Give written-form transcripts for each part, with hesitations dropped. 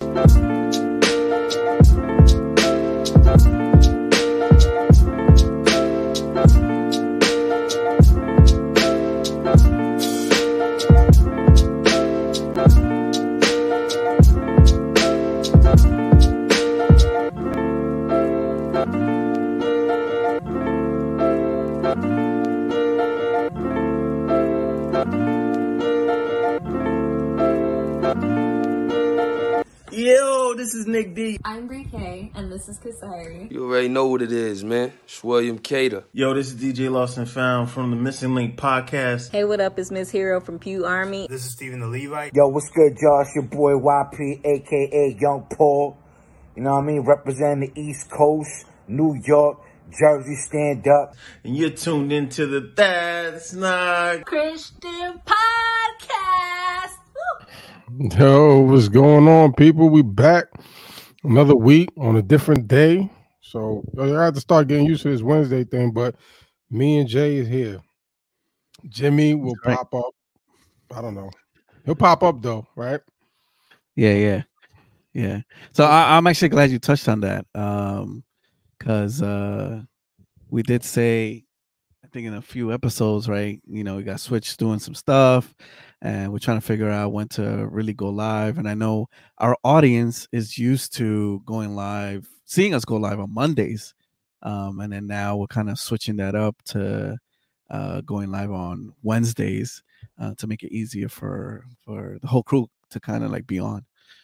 Yo, this is Nick D. I'm Brie K, and this is Kasari. You already know what it is, man. It's William Cater. Yo, this is DJ Lost and Found from the Missing Link podcast. Hey, what up? It's Miss Hero from Pew Army. This is Stephen the Levite. Yo, what's good, y'all? It's your boy YP, a.k.a. Young Paul. You know what I mean? Representing the East Coast, New York, Jersey, stand up. And you're tuned into the That's Not Christian Podcast. Woo! Yo, what's going on, people? We back another week on a different day. So I have to start getting used to this Wednesday thing, but me and Jay is here. Jimmy will pop up. I don't know. He'll pop up though, right? Yeah. So I'm actually glad you touched on that. Because we did say, I think in a few episodes, right? You know, we got Switch doing some stuff, and we're trying to figure out when to really go live. And I know our audience is used to going live, seeing us go live on Mondays, and then now we're kind of switching that up to going live on Wednesdays to make it easier for the whole crew to kind of like be on.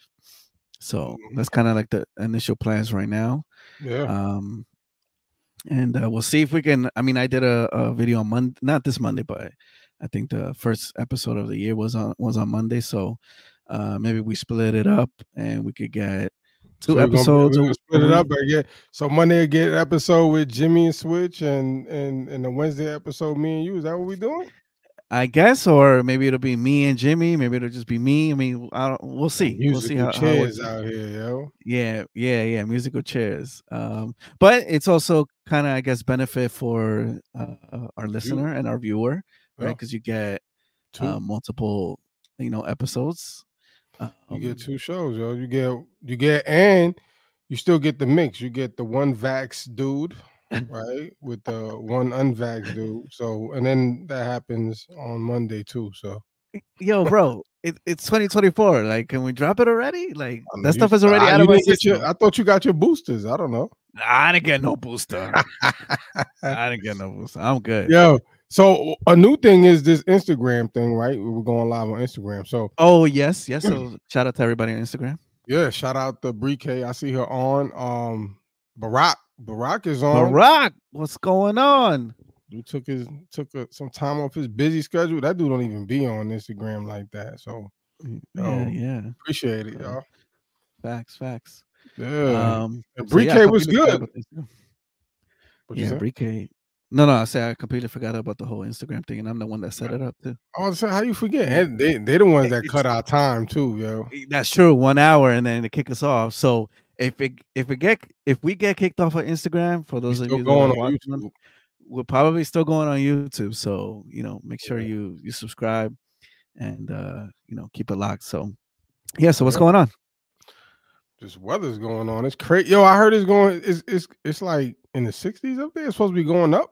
So that's kind of like the initial plans right now. Yeah. And we'll see if we can. I mean, I did a video on Monday, not this Monday, but I think the first episode of the year was on Monday. So maybe we split it up and we could get two episodes. Split it up. So Monday I get an episode with Jimmy and Switch, and the Wednesday episode me and you. Is that what we're doing? I guess, or maybe it'll be me and Jimmy. Maybe it'll just be me. I mean, we'll see. Musical we'll see how chairs out here, yo. Yeah. Musical chairs. But it's also kind of, I guess, benefit for our listener and our viewer, right? Because you get multiple, episodes. You get two shows, yo. You get, and you still get the mix. You get the one vax dude. Right, with the one unvaxxed dude. So, and then that happens on Monday too. So, yo, bro, it's 2024. Like, can we drop it already? Like, that stuff is already out of my system. I thought you got your boosters. I don't know. I didn't get no booster. I'm good. Yo, so a new thing is this Instagram thing, right? We're going live on Instagram. So, yes. So, shout out to everybody on Instagram. Yeah, shout out to Brie K. I see her on. Barack is on. Barack, what's going on? He took some time off his busy schedule. That dude don't even be on Instagram like that. So yeah. Appreciate it, y'all. Facts. Yeah. Brie K was good. Brie K. No, I say I completely forgot about the whole Instagram thing, and I'm the one that set it up too. I was saying, how you forget? They're the ones that cut our time too, yo. That's true. 1 hour, and then they kick us off. So if we get kicked off of Instagram, for those of you going on YouTube, we're probably still going on YouTube. So make sure you subscribe and keep it locked. So so what's going on? Just weather's going on. It's crazy. Yo, I heard it's going. It's like in the 60s up there. It's supposed to be going up,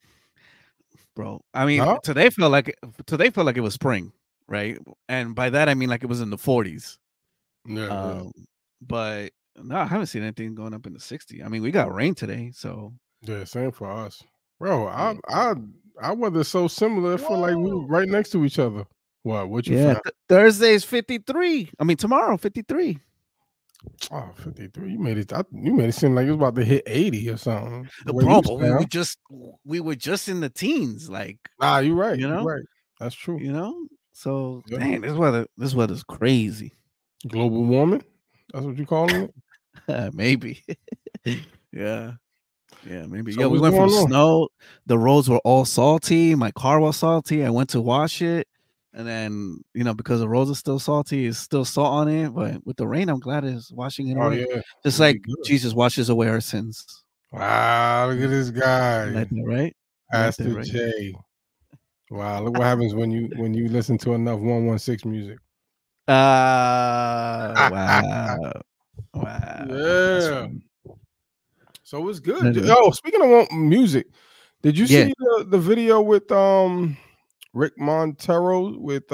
bro. I mean, today felt like it was spring, right? And by that I mean like it was in the 40s. Yeah. But no, I haven't seen anything going up in the 60s. I mean, we got rain today, so yeah, same for us, bro. Our weather's so similar. For like we were right next to each other. What you found? Thursday's 53. I mean, tomorrow 53. Oh, 53. You made it seem like it was about to hit 80 or something. Bro, but we were just in the teens. Like, you're right. You're right. That's true. So dang, this weather's crazy. Global warming. That's what you calling it? Maybe. Yeah, maybe. So we went from snow. The roads were all salty. My car was salty. I went to wash it, and then because the roads are still salty, it's still salt on it. But with the rain, I'm glad it's washing it away. Yeah. Just like Jesus washes away our sins. Wow, look at this guy. Like that, right? Pastor J. Wow, look what happens when you listen to enough 116 music. Wow. Wow. That's Yeah. funny. So it's good. Anyway. Oh, speaking of music, did you Yeah. see the video with Rick Montero with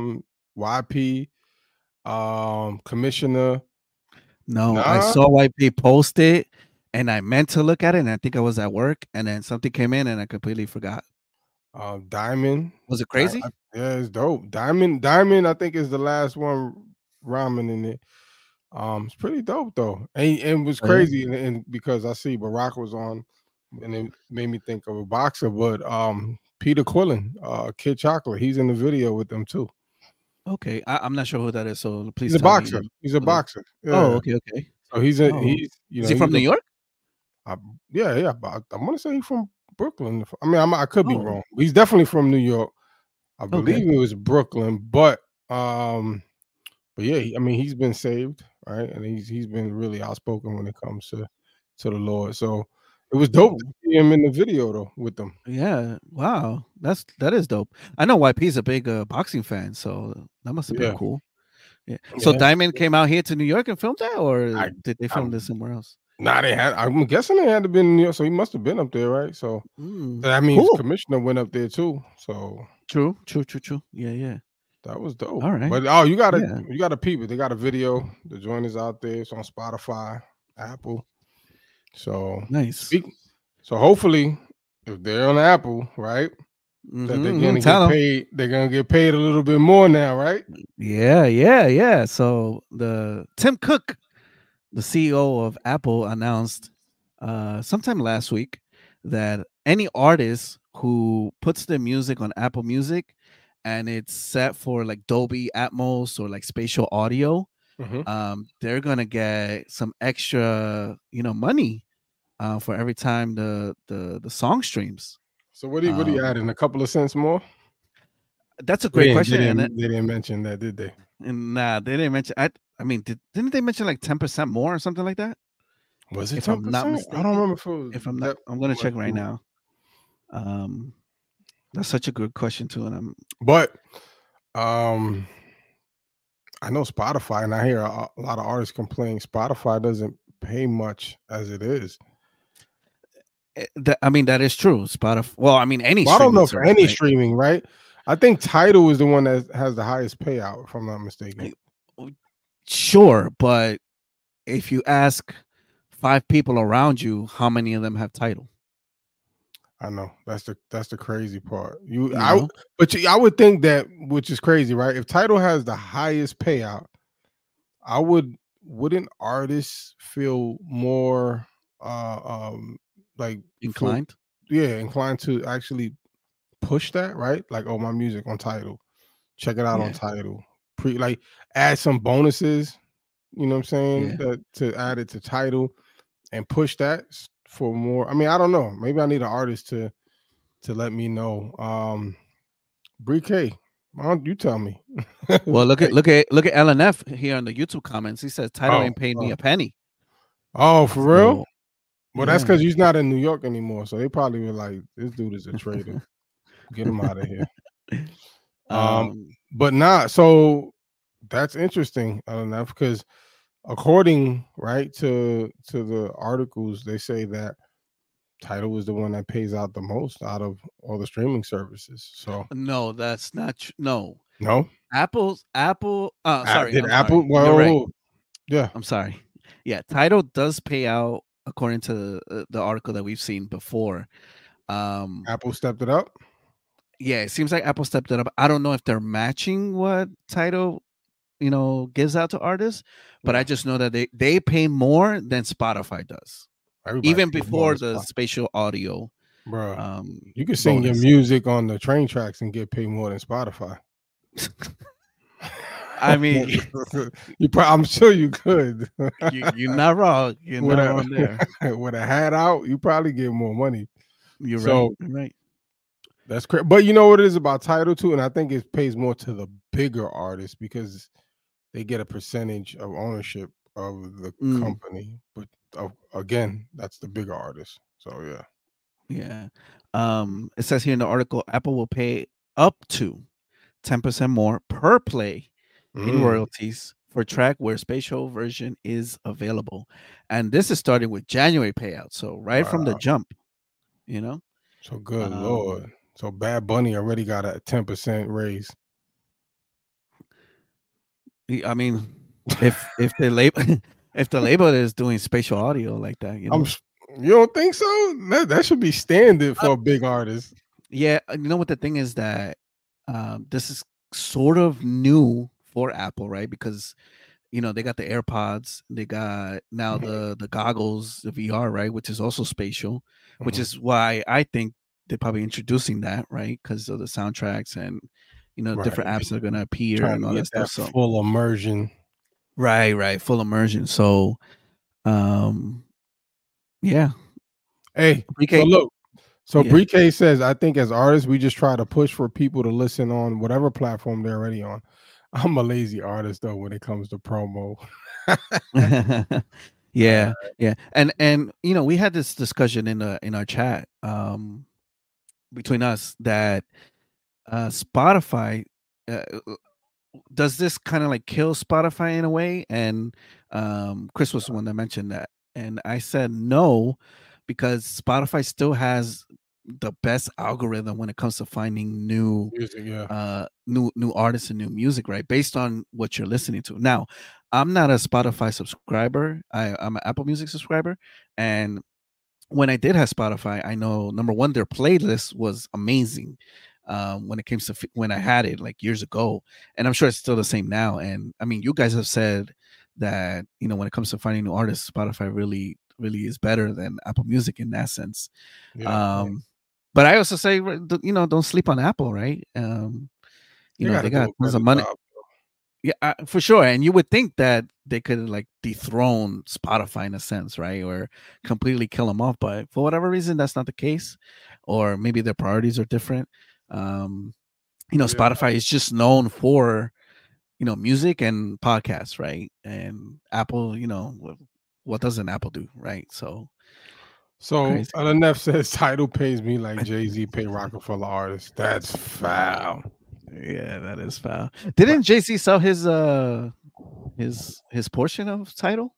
YP Commissioner? No, I Nah. saw YP post it and I meant to look at it and I think I was at work and then something came in and I completely forgot. Diamond. Was it crazy? Yeah, it's dope. Diamond, I think is the last one rhyming in it. It's pretty dope though. And it was Oh, yeah? crazy and because I see Barack was on and it made me think of a boxer, but Peter Quillen, Kid Chocolate, he's in the video with them too. Okay. I'm not sure who that is, so please He's a tell boxer. me. He's a boxer. Yeah. Oh, okay. So he's Oh. he's you know Is he from New York? Yeah, but I want to say he's from Brooklyn. I mean, I could be Oh. wrong. He's definitely from New York. I believe Okay. it was Brooklyn, but yeah, I mean, he's been saved, right? And he's been really outspoken when it comes to the Lord. So it was dope to see him in the video though with them. Yeah. Wow. That is dope. I know YP's a big boxing fan, so that must have been Yeah. cool. Yeah. So Yeah. Diamond came out here to New York and filmed that, or I- did they film this somewhere else? Nah, they had. I'm guessing they had to be in New York, so he must have been up there, right? So that means Cool. Commissioner went up there too. So True. Yeah. that was dope. All right. But you gotta peep it. They got a video. The joint is out there. It's on Spotify, Apple. So Nice. So hopefully, if they're on Apple, right, that they're gonna get paid. They're gonna get paid a little bit more now, right? Yeah. So the Tim Cook, the CEO of Apple, announced sometime last week that any artist who puts their music on Apple Music and it's set for like Dolby Atmos or like spatial audio, they're gonna get some extra, money for every time the song streams. So what do you add in? A couple of cents more? That's a great question. They didn't mention that, did they? Nah, they didn't mention. I mean, didn't they mention like 10% more or something like that? Was it? If I'm not mistaken, I don't remember if it was. If I'm not, I'm gonna check right now. That's such a good question too, and I know Spotify, and I hear a lot of artists complain Spotify doesn't pay much as it is. I mean, that is true. Spotify. Well, I mean, any. Well, I don't know for any streaming, right? I think Tidal is the one that has the highest payout, if I'm not mistaken. Sure, but if you ask 5 people around you, how many of them have Tidal? I know that's the crazy part. I would think that, which is crazy, right? If Tidal has the highest payout, wouldn't artists feel more like inclined? Inclined to actually push that, right? Like, oh, my music on Tidal, check it out on Tidal. Like add some bonuses, you know what I'm saying? To add it to Tidal and push that for more. I mean, I don't know. Maybe I need an artist to let me know. Bree K, why don't you tell me? Well, look at LNF here on the YouTube comments. He says Tidal ain't paid me a penny. Oh, for real? Well, that's because he's not in New York anymore. So they probably were like, this dude is a traitor. Get him out of here. But not so that's interesting enough because according to the articles, they say that Tidal is the one that pays out the most out of all the streaming services. So no, that's not true. No. Apple. Sorry. Did I'm Apple? sorry. Well, you're right. Yeah. I'm sorry. Yeah, Tidal does pay out according to the article that we've seen before. Apple stepped it up. Yeah, it seems like Apple stepped it up. I don't know if they're matching what Tidal, gives out to artists, but I just know that they pay more than Spotify does. Everybody even before the spatial audio. Bro, you can sing your music on the train tracks and get paid more than Spotify. I mean, I'm sure you could. You're not wrong. You're not wrong there. With a hat out, you probably get more money. You're right. That's correct. But you know what it is about Tidal too, and I think it pays more to the bigger artists because they get a percentage of ownership of the company. But again, that's the bigger artist. So yeah. It says here in the article, Apple will pay up to 10% more per play in royalties for track where spatial version is available. And this is starting with January payout. So right from the Wow. jump, you know. So good Lord. So Bad Bunny already got a 10% raise. I mean, if the label if the label is doing spatial audio like that, you know. You don't think so? That should be standard for a big artist. Yeah, you know what the thing is that this is sort of new for Apple, right? Because you know they got the AirPods, they got now the goggles, the VR, right, which is also spatial, which is why I think they're probably introducing that, right, because of the soundtracks and different apps that are going to appear Trying and to all that get stuff. that So full immersion. right, full immersion. So, yeah. Hey, BK, so look. So yeah. BK says, I think as artists, we just try to push for people to listen on whatever platform they're already on. I'm a lazy artist though when it comes to promo. yeah. And we had this discussion in our chat between us that Spotify does this kind of like kill Spotify in a way? And Chris was the one that mentioned that, and I said no, because Spotify still has the best algorithm when it comes to finding new music, new artists and new music, right? Based on what you're listening to. Now, I'm not a Spotify subscriber. I'm an Apple Music subscriber, and when I did have Spotify, I know number one, their playlist was amazing. When it came to when I had it like years ago, and I'm sure it's still the same now. And I mean, you guys have said that when it comes to finding new artists, Spotify really is better than Apple Music in that sense. But I also say, don't sleep on Apple, right? They got tons of money. Yeah, for sure. And you would think that they could like dethrone Spotify in a sense, right? Or completely kill them off. But for whatever reason, that's not the case. Or maybe their priorities are different. Spotify is just known for, music and podcasts, right? And Apple, what doesn't Apple do, right? So Alanef says Tidal pays me like Jay-Z pay Rockefeller artists. That's foul. Yeah, that is foul. Didn't Jay-Z sell his portion of Tidal?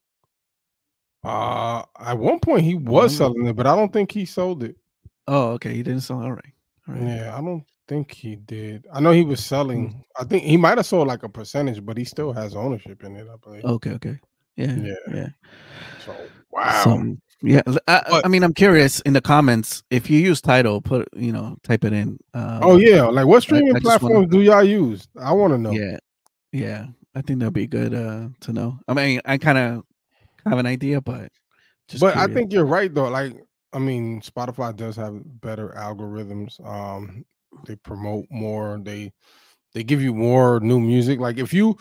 At one point he was selling it, but I don't think he sold it. Oh, okay. He didn't sell it. All right. Yeah, I don't think he did. I know he was selling. I think he might have sold like a percentage, but he still has ownership in it, I believe. Okay. Yeah. So wow. Yeah, I mean, I'm curious in the comments if you use Tidal, type it in. Like what streaming platforms do y'all use? I want to know. Yeah, I think that'd be good to know. I mean, I kind of have an idea, but curious. I think you're right though. Like, I mean, Spotify does have better algorithms. They promote more. They give you more new music. Like if you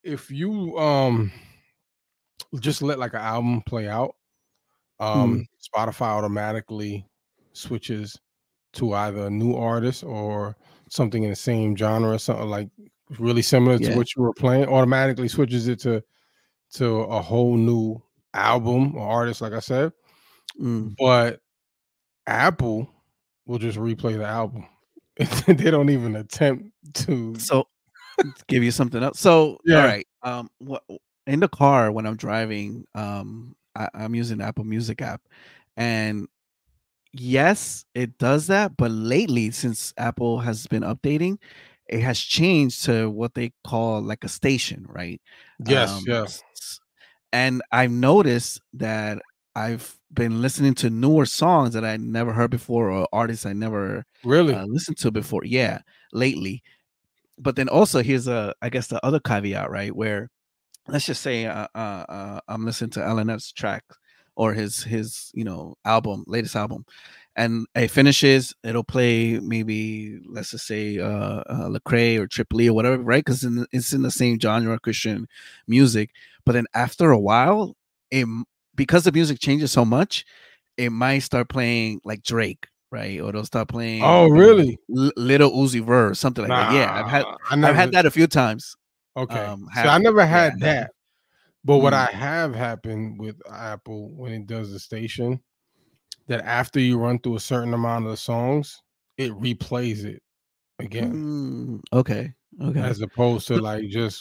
just let like an album play out, Spotify automatically switches to either a new artist or something in the same genre, something like really similar to what you were playing. Automatically switches it to a whole new album or artist, like I said. But Apple will just replay the album. They don't even attempt to give you something else. So all right, in the car when I'm driving, I'm using the Apple Music app, and yes, it does that. But lately, since Apple has been updating, it has changed to what they call like a station, right? Yes. And I've noticed that I've been listening to newer songs that I never heard before, or artists I never really listened to before. Yeah, lately. But then also here's I guess the other caveat, right? Where let's just say I'm listening to LNF's track or his latest album, and it finishes, it'll play maybe let's just say Lecrae or Triple E or whatever, right? Because it's in the same genre, Christian music. But then after a while, because the music changes so much, it might start playing like Drake, right? Or they'll start playing. Oh, really? Little Uzi Vert or something like that. Yeah, I've had that a few times. Okay, so I never had that. But what I have happened with Apple when it does the station, that after you run through a certain amount of the songs, it replays it again. Okay. As opposed to like just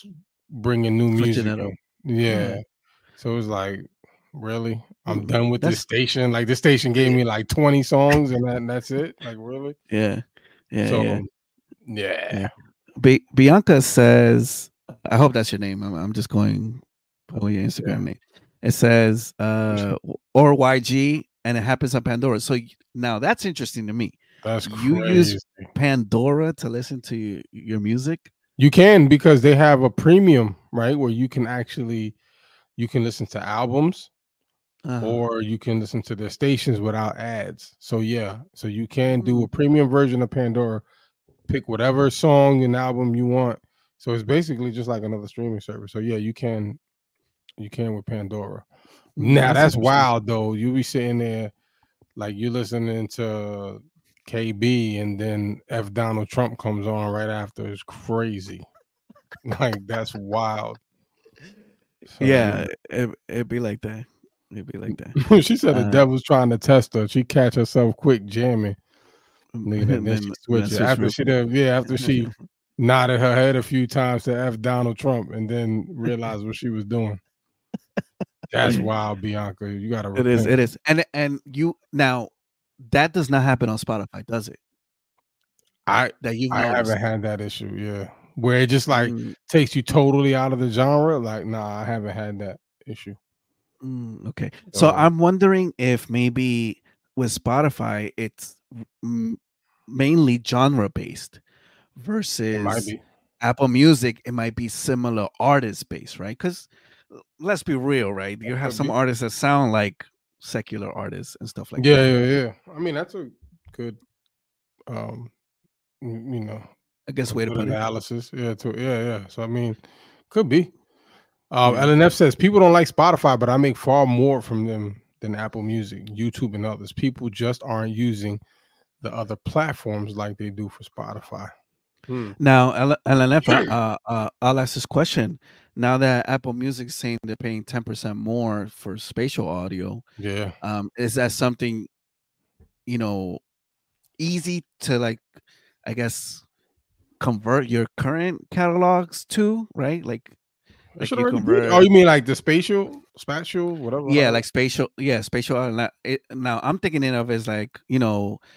bringing new Switching music it up. in. Yeah. So it was like, really? I'm done with That's- this station. Like this station gave me like 20 songs and that's it. Like really? Yeah. So Yeah. Bianca says, I hope that's your name. I'm just going by your Instagram name. It says or YG, and it happens on Pandora. So now that's interesting to me. That's You crazy. use Pandora to listen to your music? You can, because they have a premium, right? Where you can listen to albums or you can listen to their stations without ads. So yeah, so you can do a premium version of Pandora, pick whatever song and album you want. So it's basically just like another streaming service. So yeah, you can with Pandora. Now that's wild though. You be sitting there like you're listening to KB and then F Donald Trump comes on right after. It's crazy. Like that's wild. So, yeah, it'd be like that. It'd be like that. She said the devil's trying to test her. She catch herself quick jamming. Nigga, then she switch it. After she nodded her head a few times to F Donald Trump and then realized what she was doing. That's wild, Bianca. You gotta repent. It is. And you now that does not happen on Spotify, does it? I haven't had that issue, yeah. Where it just like takes you totally out of the genre. Like, nah, I haven't had that issue. Okay. So I'm wondering if maybe with Spotify it's mainly genre based versus Apple Music, it might be similar artist based, right? Because let's be real, right? You have some artists that sound like secular artists and stuff like that. Yeah. I mean, that's a good I guess way to put analysis. Yeah. So I mean, could be. LNF says people don't like Spotify, but I make far more from them than Apple Music, YouTube, and others. People just aren't using the other platforms like they do for Spotify. Now, LNF, I'll ask this question. Now that Apple Music is saying they're paying 10% more for spatial audio, is that something, easy to like, I guess, convert your current catalogs to, right? Like you convert. Oh, you mean like the spatial, whatever? Yeah, like spatial. Yeah, spatial. Now I'm thinking of as like back in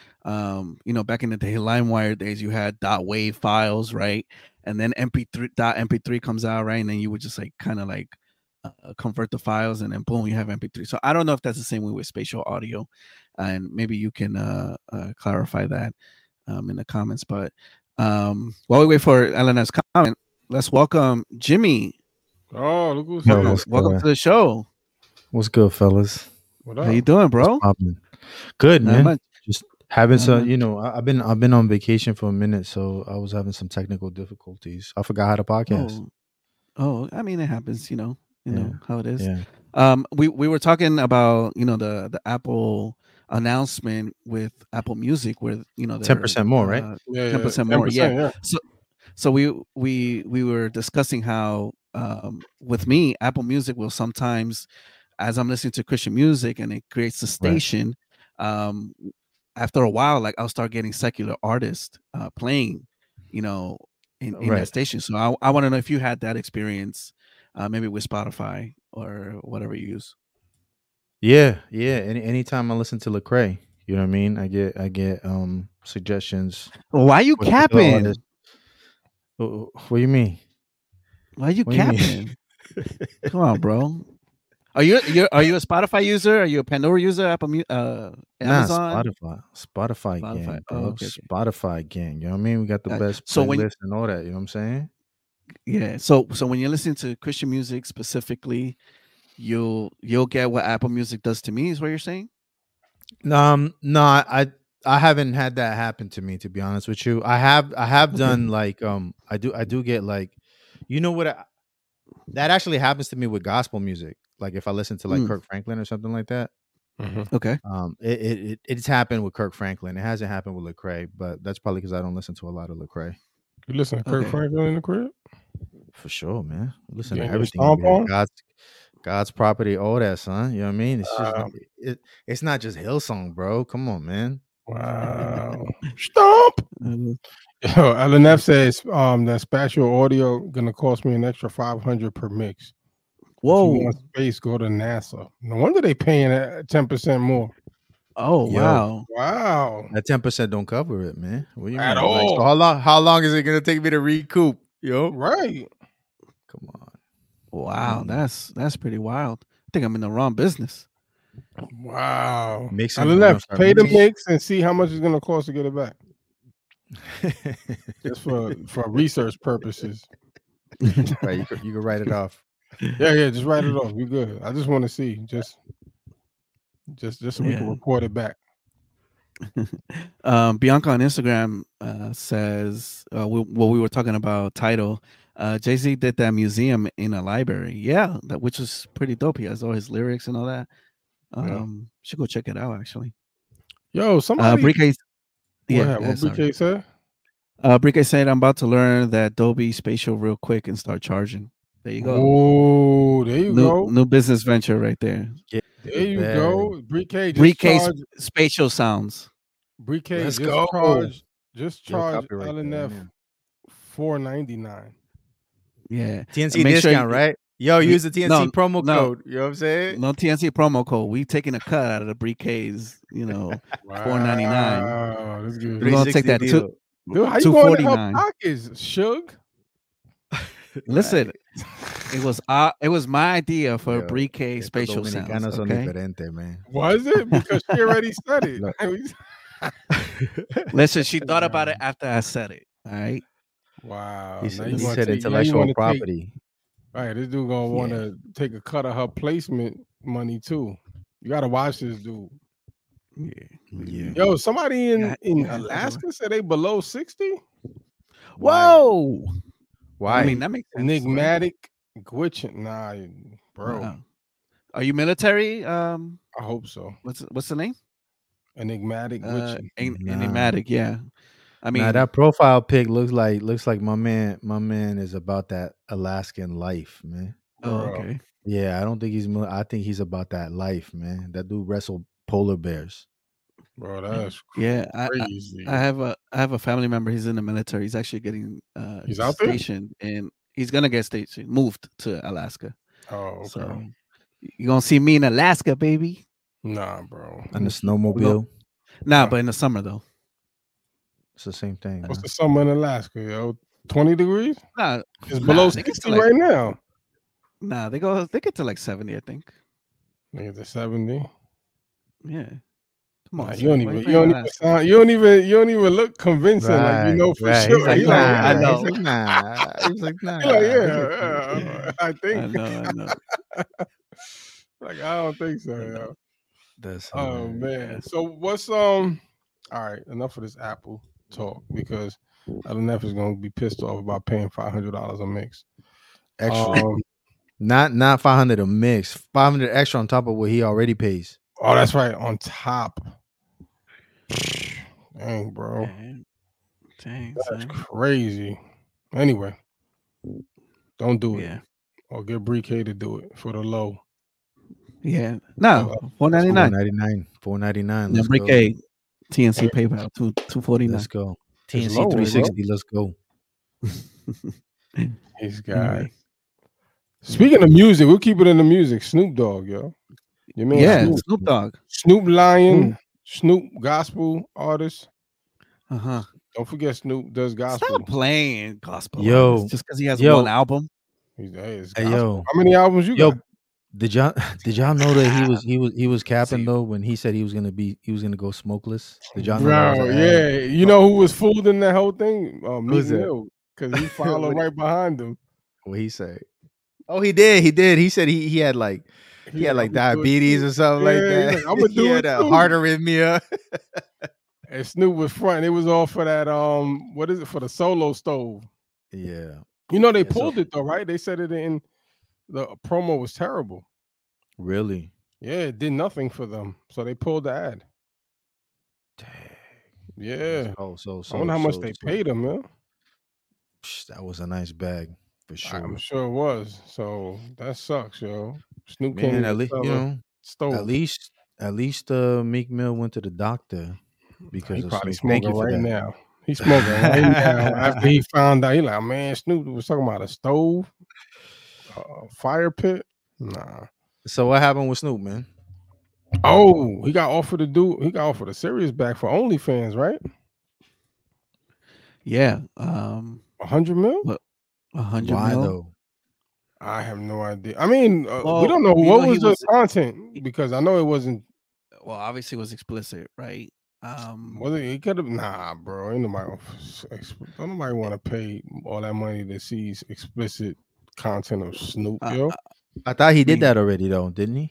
the day, LimeWire days, you had .wav files, right? And then .mp3 comes out, right? And then you would just like kind of like convert the files, and then boom, you have MP3. So I don't know if that's the same way with spatial audio, and maybe you can clarify that in the comments. But while we wait for LNS comment, let's welcome Jimmy. Oh, look who's here. Welcome to the show. What's good, fellas? What up? How you doing, bro? Good, man. Just having some, I've been on vacation for a minute, so I was having some technical difficulties. I forgot how to podcast. Oh, I mean, it happens, you know how it is. Yeah. We were talking about, the Apple announcement with Apple Music, where 10% more, right? 10% more, yeah. So we were discussing how with me, Apple Music will sometimes, as I'm listening to Christian music and it creates a station, after a while, like I'll start getting secular artists playing, in that station. So I want to know if you had that experience, maybe with Spotify or whatever you use. Yeah. Anytime I listen to Lecrae, you know what I mean? I get suggestions. Why you capping? What do you mean? Why are you capping? Come on, bro. Are you a Spotify user? Are you a Pandora user? Apple Amazon? Spotify gang, bro. Okay. Spotify gang. You know what I mean? We got the best playlist and all that. You know what I'm saying? Yeah. So when you're listening to Christian music specifically, you'll get what Apple Music does to me. Is what you're saying? No, I haven't had that happen to me, to be honest with you. I have done like I do get like, that actually happens to me with gospel music. Like if I listen to like Kirk Franklin or something like that. Mm-hmm. Okay. It's happened with Kirk Franklin. It hasn't happened with Lecrae, but that's probably because I don't listen to a lot of Lecrae. You listen to Kirk Franklin in the crib? For sure, man. Listen to everything. God's property, all that, son. You know what I mean? It's just it's not just Hillsong, bro. Come on, man. Wow. Stomp. Yo, LNF says that spatial audio gonna cost me an extra $500 per mix. Whoa. If you want space, go to NASA. No wonder they paying 10% more. Oh, wow. Wow. That 10% don't cover it, man. What do you At mean? all. So how long is it gonna take me to recoup? Yo, right. Come on. Wow, that's pretty wild. I think I'm in the wrong business. Wow. Mixing, LNF, pay the mixing. mix and see how much it's gonna cost to get it back. Just for research purposes. Right, you can write it off. Yeah, just write it off. We good. I just want to see, just so we can report it back. Bianca on Instagram says, we were talking about title. Jay-Z did that museum in a library. Yeah, which was pretty dope. He has all his lyrics and all that. Should go check it out, actually. Yo, somebody. Brique, what Brique said? Brique said, I'm about to learn that Dolby Spatial real quick and start charging. There you go. Oh, there you go. New business venture right there. There you go. Brique Spatial Sounds. Brique, just charge LNF $4.99. Yeah. TNC discount, right? Yo, use the TNC promo code. You know what I'm saying? No TNC promo code. We taking a cut out of the Brique's, $4.99. Wow, that's good. We're gonna take that Dude, how you going to help pockets, Suge? Listen, it was my idea for a Brique Spatial Sounds. Okay? Man. Was it? Because she already said it. Listen, she thought about it after I said it. All right. Wow. He said intellectual property. Right, this dude gonna want to take a cut of her placement money too. You gotta watch this dude. Yeah. Yo, somebody in Alaska said they below 60. Whoa. Why? I mean, that makes sense. Enigmatic glitching. Nah, bro. Wow. Are you military? I hope so. What's the name? Enigmatic glitching. Enigmatic, yeah. I mean, that profile pic looks like my man is about that Alaskan life, man. Oh, okay. Yeah, I don't think I think he's about that life, man. That dude wrestled polar bears. Bro, that's crazy. I have a family member. He's in the military. He's actually getting he's out stationed, and he's gonna get stationed, moved to Alaska. Oh, okay. So you're gonna see me in Alaska, baby. Nah, bro. On the snowmobile. But in the summer though. It's the same thing. What's the summer in Alaska, yo? 20 degrees? Nah, it's below 60 right now. Nah, they get to like 70, I think. They get to 70. Yeah. Come on. You don't even look convincing. Right, like for sure. He's like, I know. He's like, nah. Yeah. I think. I know. Like, I don't think so, yo. That's man. So what's all right, enough of this Apple talk, because LNF is gonna be pissed off about paying $500 a mix. Extra. Not 500 a mix. 500 extra on top of what he already pays. Oh, that's right. On top. Dang, bro. Dang, that's crazy. Anyway, don't do it. Yeah. Or get Brique to do it for the low. Yeah. No, $4.99. $4.99. Let's go. TNC PayPal $249. Let's go. TNC 360. Let's go. These guys. Speaking of music, we'll keep it in the music. Snoop Dogg, yo. You mean Snoop Dogg. Snoop Lion, Snoop gospel artist. Uh-huh. Don't forget Snoop does gospel. Stop playing gospel. Yo, just because he has one album. Hey, yo, how many albums you got? Did y'all know that he was capping though when he said he was gonna go smokeless? Did y'all know that? Bro, yeah. You know who was fooled in that whole thing? Meek Mill, because he followed right behind him. What he say? Oh, he did. He said he had like diabetes or something like that. Like, I'm gonna do it. Heart arrhythmia. And Snoop was front. It was all for that. What is it, for the Solo Stove? Yeah. You know they pulled it though, right? They said it in the promo was terrible. Really? Yeah, it did nothing for them, so they pulled the ad. Dang. Yeah. So I wonder how much they paid him, man. That was a nice bag for sure. I'm sure it was. So that sucks, yo. Snoop Man, can't at least Meek Mill went to the doctor because He of probably Snoop. Thank smoking you for right that. now. He's smoking right now after he found out. He like, man, Snoop was talking about a stove, fire pit. Nah. So what happened with Snoop, man? Oh, he got offered a serious back for OnlyFans, right? Yeah. 100 mil? What? 100 Why mil? though? I have no idea. I mean, we Well, don't know you what know, was the content because I know it wasn't. Well, obviously it was explicit, right? Was it? He could have. Nah, bro. Ain't nobody. Don't nobody want to pay all that money to see explicit content of Snoop, yo. I thought he did that already, though, didn't he?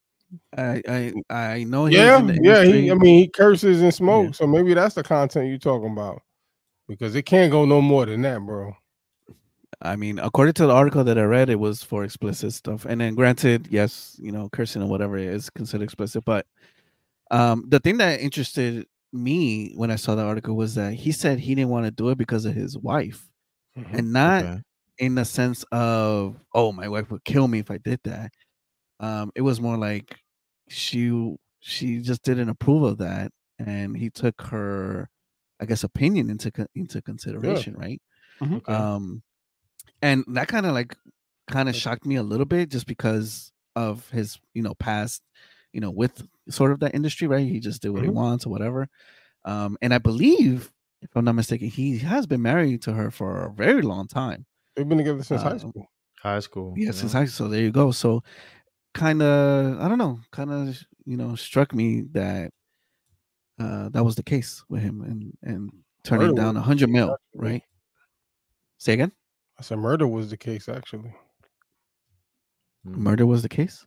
I know he's Yeah, in the yeah. industry. He curses and smokes, so maybe that's the content you're talking about because it can't go no more than that, bro. I mean, according to the article that I read, it was for explicit stuff. And then, granted, yes, cursing or whatever is considered explicit. But the thing that interested me when I saw the article was that he said he didn't want to do it because of his wife, and not in the sense of, oh, my wife would kill me if I did that. It was more like she just didn't approve of that, and he took her, I guess, opinion into consideration, right? Okay. And that kind of shocked me a little bit just because of his, past, with sort of that industry, right? He just did what he wants or whatever. And I believe, if I'm not mistaken, he has been married to her for a very long time. They've been together since high school. High school. Yeah, since high school. So there you go. So kind of, I don't know, struck me that that was the case with him and turning down 100 mil, right? Say again? I said murder was the case, actually. Murder was the case?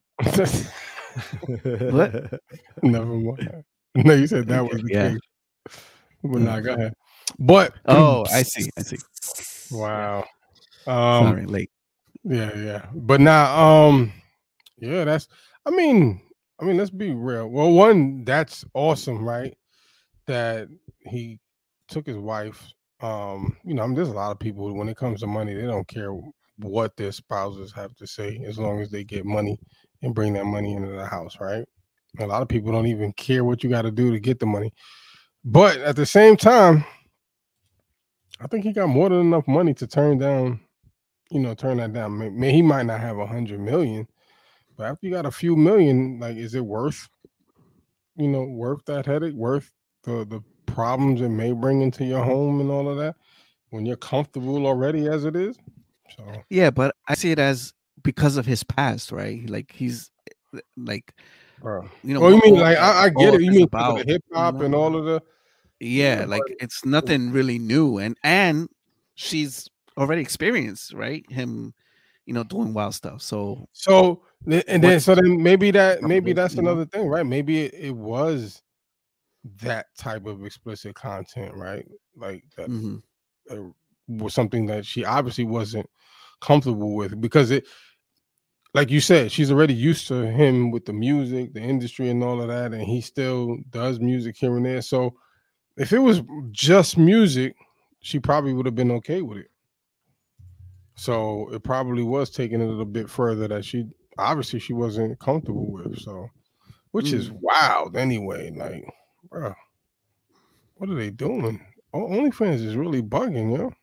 What? Never mind. No, you said that was the case. But nah, go ahead. But I see. Wow. Sorry, late. Yeah. But now, yeah, that's. I mean, let's be real. Well, one, that's awesome, right? That he took his wife. There's a lot of people when it comes to money, they don't care what their spouses have to say as long as they get money and bring that money into the house, right? A lot of people don't even care what you got to do to get the money. But at the same time, I think he got more than enough money to turn that down. He might not have 100 million, but after you got a few million, like, is it worth that headache, worth the problems it may bring into your home and all of that when you're comfortable already as it is? So yeah, but I see it as because of his past, right? Like he's like, bro. You mean like I get it. You mean about the hip hop and all of the like it's nothing really new, and she's already experienced, right? Him, doing wild stuff. So then maybe that's another thing, right? Maybe it was that type of explicit content, right? Like that was something that she obviously wasn't comfortable with because it, like you said, she's already used to him with the music, the industry, and all of that, and he still does music here and there. So if it was just music, she probably would have been okay with it. So it probably was taking it a little bit further that she wasn't comfortable with. So, which is wild anyway. Like, bro, what are they doing? OnlyFans is really bugging, yo.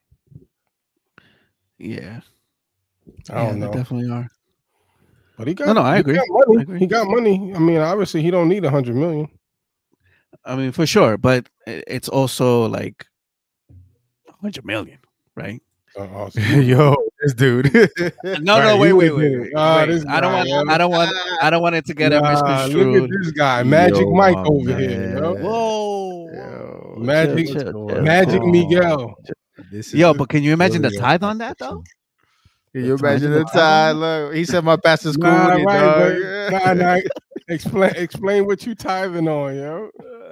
Yeah. I don't know. They definitely are. But he got I agree. He got money. I mean, obviously he don't need 100 million. I mean, for sure, but it's also like 100 million, right? Yo, this dude. No, wait. I don't want it to get misconstrued. Look at this guy, Magic Mike over here. Yo. Whoa, Magic Miguel. But can you imagine the tithe on that though? Can you imagine the tithe? Look, he said my pastor's cool with it, dog. Nah. Explain what you tithing on, yo.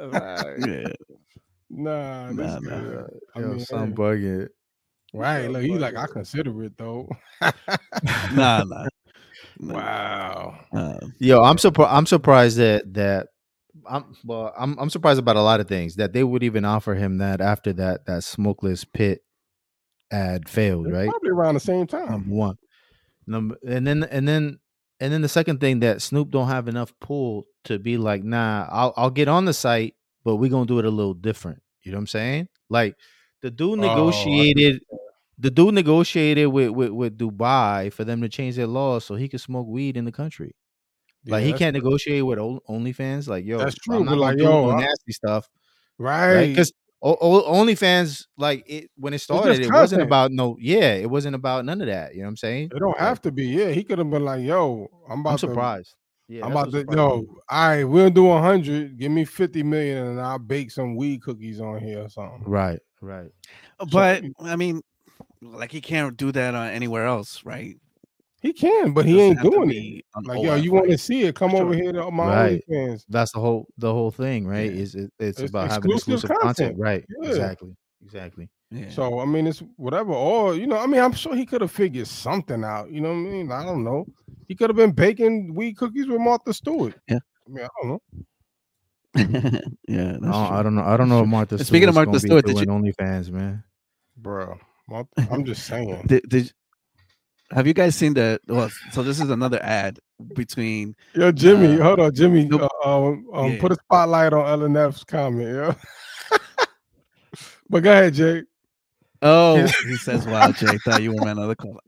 Nah. Some bugging. Right, look, he's like, I consider it though. Nah. Wow. Yo, I'm surprised that I'm surprised about a lot of things that they would even offer him that after that Smokeless Pit ad failed, right? Probably around the same time. Number one, and then the second thing that Snoop don't have enough pull to be like, nah, I'll get on the site, but we're gonna do it a little different. You know what I'm saying? Like the dude Oh, I see. negotiated with Dubai for them to change their laws so he could smoke weed in the country. Like Yeah, he that's can't negotiate with OnlyFans. Like, that's yo, true. I'm But not gonna like, do yo, no nasty stuff, right? right? Because OnlyFans, like when it It's started, just it wasn't content. about it wasn't about none of that. You know what I'm saying? It don't Like, have to be. Yeah, he could have been like, yo, I'm surprised. Yeah, I'm that's about what to, surprised yo, me. all right, we'll do 100. Give me 50 million, and I'll bake some weed cookies on here or something. Right. But I mean, like he can't do that anywhere else, right? He can, but he Doesn't ain't have to doing it. be on Like, yo, OF, you want to right? see it? Come For over sure. here to my Right. OnlyFans. That's the whole thing, right? Yeah. It's It's about having exclusive exclusive content, content. right? Yeah. Exactly. Yeah. So I mean, it's whatever. Or I mean, I'm sure he could have figured something out. You know what I mean? I don't know. He could have been baking weed cookies with Martha Stewart. Yeah. I mean, I don't know. Yeah, that's true. I don't know. I don't know if Martha And speaking of Stewart's Martha gonna be Stewart, did doing you OnlyFans, man. Bro, I'm just saying. have you guys seen that? Well, so this is another ad between. Yo, Jimmy, hold on, Jimmy. Nope. Put a spotlight on LNF's comment, yo. But go ahead, Jay. Oh, he says, "Wow, Jay, thought you were my another call."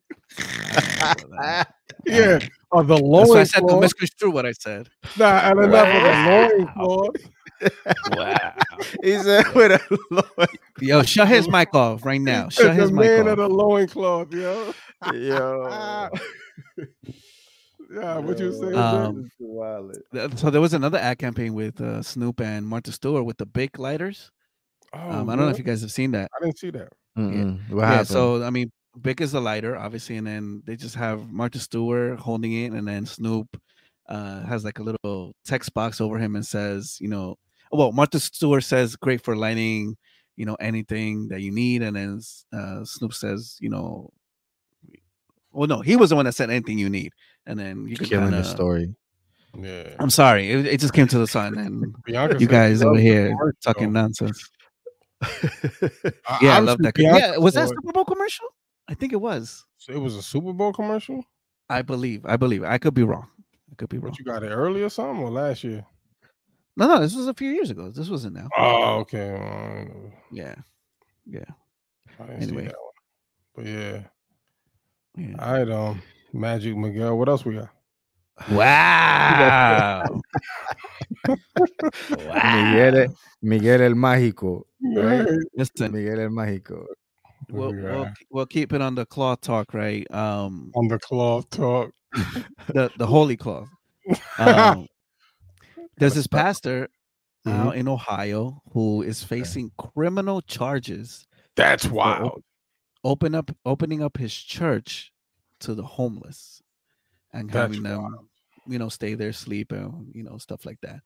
Yeah, the That's loin why I said don't cloth. misconstrue what I said. Nah, LNF with the loin cloth. Wow. He said with a Lord. Yo, shut his mic off right now. Shut The his mic man off. of the loin cloth, yo. Yo. Yeah, what you saying? So there was another ad campaign with Snoop and Martha Stewart with the Bic lighters. I don't know if you guys have seen that. I didn't see that. What happened? So I mean, Bic is the lighter, obviously, and then they just have Martha Stewart holding it, and then Snoop has like a little text box over him and says, Martha Stewart says, "Great for lighting, anything that you need," and then Snoop says, well, no, he was the one that said anything you need, and then you could killing kinda, the story. Yeah. I'm sorry, it just came to the sun, and Bianca you said guys she over loves here the commercial. talking nonsense. Yeah, I love that. Bianca Yeah, was that a thought Super Bowl commercial? I think it was. it was a Super Bowl commercial? I believe. I could be wrong. But you got it early or something, or last year? No, this was a few years ago. This wasn't now. Oh, okay. Yeah. I didn't see Anyway. that one. But yeah. Yeah. All right, Magic Miguel. What else we got? Wow. Miguel el Mágico. Right? Listen, Miguel el Mágico. we'll keep it on the cloth talk, right? On the cloth talk. The holy cloth. There's this pastor out in Ohio who is facing criminal charges. That's wild. Opening up his church to the homeless and having them, stay there, sleep, and stuff like that.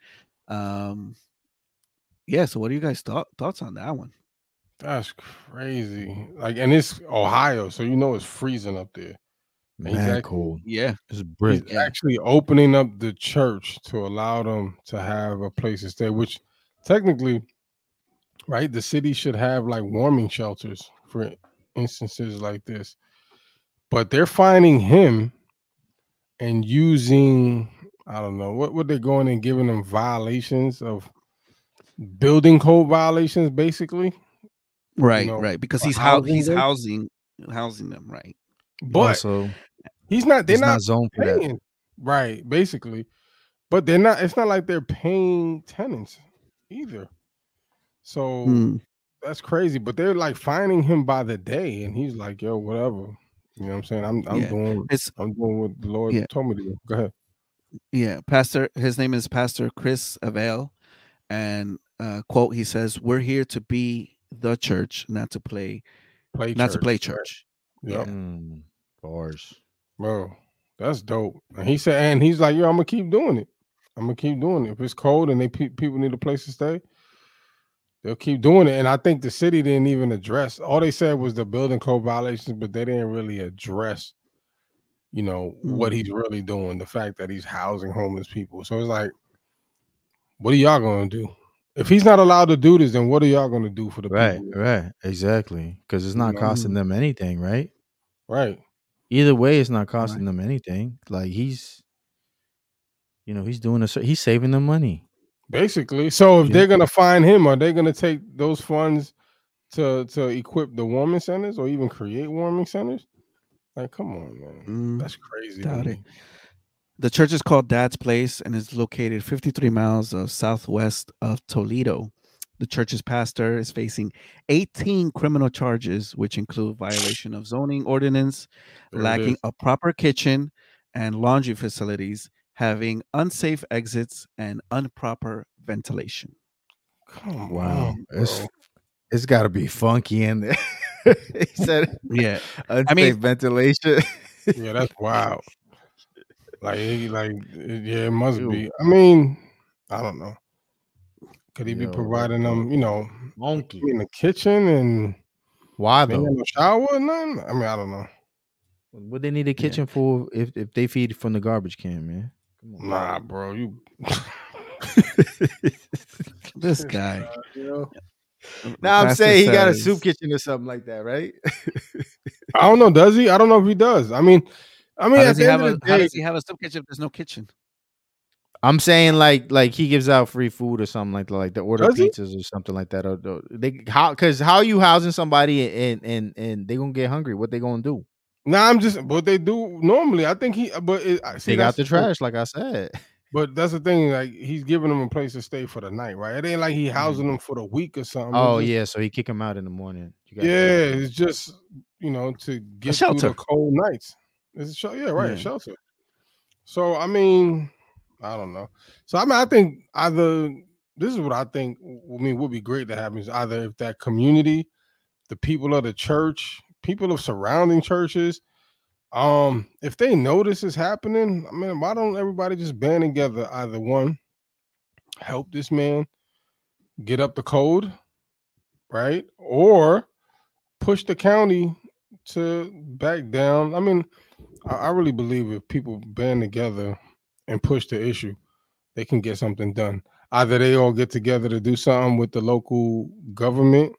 Yeah. So, what are you guys thoughts on that one? That's crazy. And it's Ohio, so it's freezing up there. Man, cold. Yeah, it's brick. He's actually opening up the church to allow them to have a place to stay, which technically, right, the city should have like warming shelters for instances like this. But they're finding him and using, I don't know, what they're going and giving them violations of building code violations, basically. Right, because he's housing them, right? But also, he's not. They're not zoned for paying, that. right? Basically, but they're not. It's not like they're paying tenants either. So that's crazy. But they're like finding him by the day, and he's like, "Yo, whatever." You know what I'm saying? I'm doing what the Lord told me to do. Go ahead. Yeah, Pastor. His name is Pastor Chris Avell, and quote, he says, "We're here to be the church, not to play church." Yeah. Bars. Bro, that's dope. And he said, and he's like, "Yo, I'm gonna keep doing it. If it's cold and people need a place to stay, they'll keep doing it." And I think the city didn't even address. All they said was the building code violations, but they didn't really address, what he's really doing. The fact that he's housing homeless people. So it's like, what are y'all gonna do? If he's not allowed to do this, then what are y'all gonna do for the people? Right, exactly. Because it's not costing them anything, right? Right. Either way, it's not costing them anything. Like he's doing he's saving them money. Basically. So if Yeah. they're gonna find him, are they gonna take those funds to equip the warming centers or even create warming centers? Like, come on, man. That's crazy to Doubt it. me. The church is called Dad's Place and is located 53 miles of southwest of Toledo. The church's pastor is facing 18 criminal charges, which include violation of zoning ordinance, There it lacking is. a proper kitchen and laundry facilities, having unsafe exits, and improper ventilation. Come Wow, on, bro. it's got to be funky in there. He said, Yeah. unsafe ventilation. Yeah, that's wild. Yeah, it must Ew. be. I mean, I don't know. Could he be Yo, providing what them, the funky. in the kitchen and Why they ain't got though? no shower or nothing? I mean, I don't know. What they need a kitchen for if they feed from the garbage can, man? Come on. Nah, bro, you. This guy. Now I'm Pastor saying he got a soup says- kitchen or something like that, right? I don't know. Does he? I don't know if he does. I mean, How at does, the he end have of the how day, does he have a soup kitchen if there's no kitchen? I'm saying like he gives out free food or something like the order Does he? pizzas or something like that. Or they how are you housing somebody and they gonna get hungry? What they gonna do? nah, I'm just what they do normally. I think he, but see, Take out that's the thing. trash, like I said. But that's the thing. Like he's giving them a place to stay for the night, right? It ain't like he housing them for the week or something. Oh It's just, yeah, so he kick him out in the morning. yeah. It's just to get through shelter. the cold nights. It's a shelter, right? A Yeah. shelter. So I mean, I don't know. So I mean, I think either this is what I think. I mean, would be great to happen is either if that community, the people of the church, people of surrounding churches, if they know this is happening, I mean, why don't everybody just band together? Either one, help this man get up the code, right, or push the county to back down. I mean, I really believe if people band together and push the issue, they can get something done. Either they all get together to do something with the local government,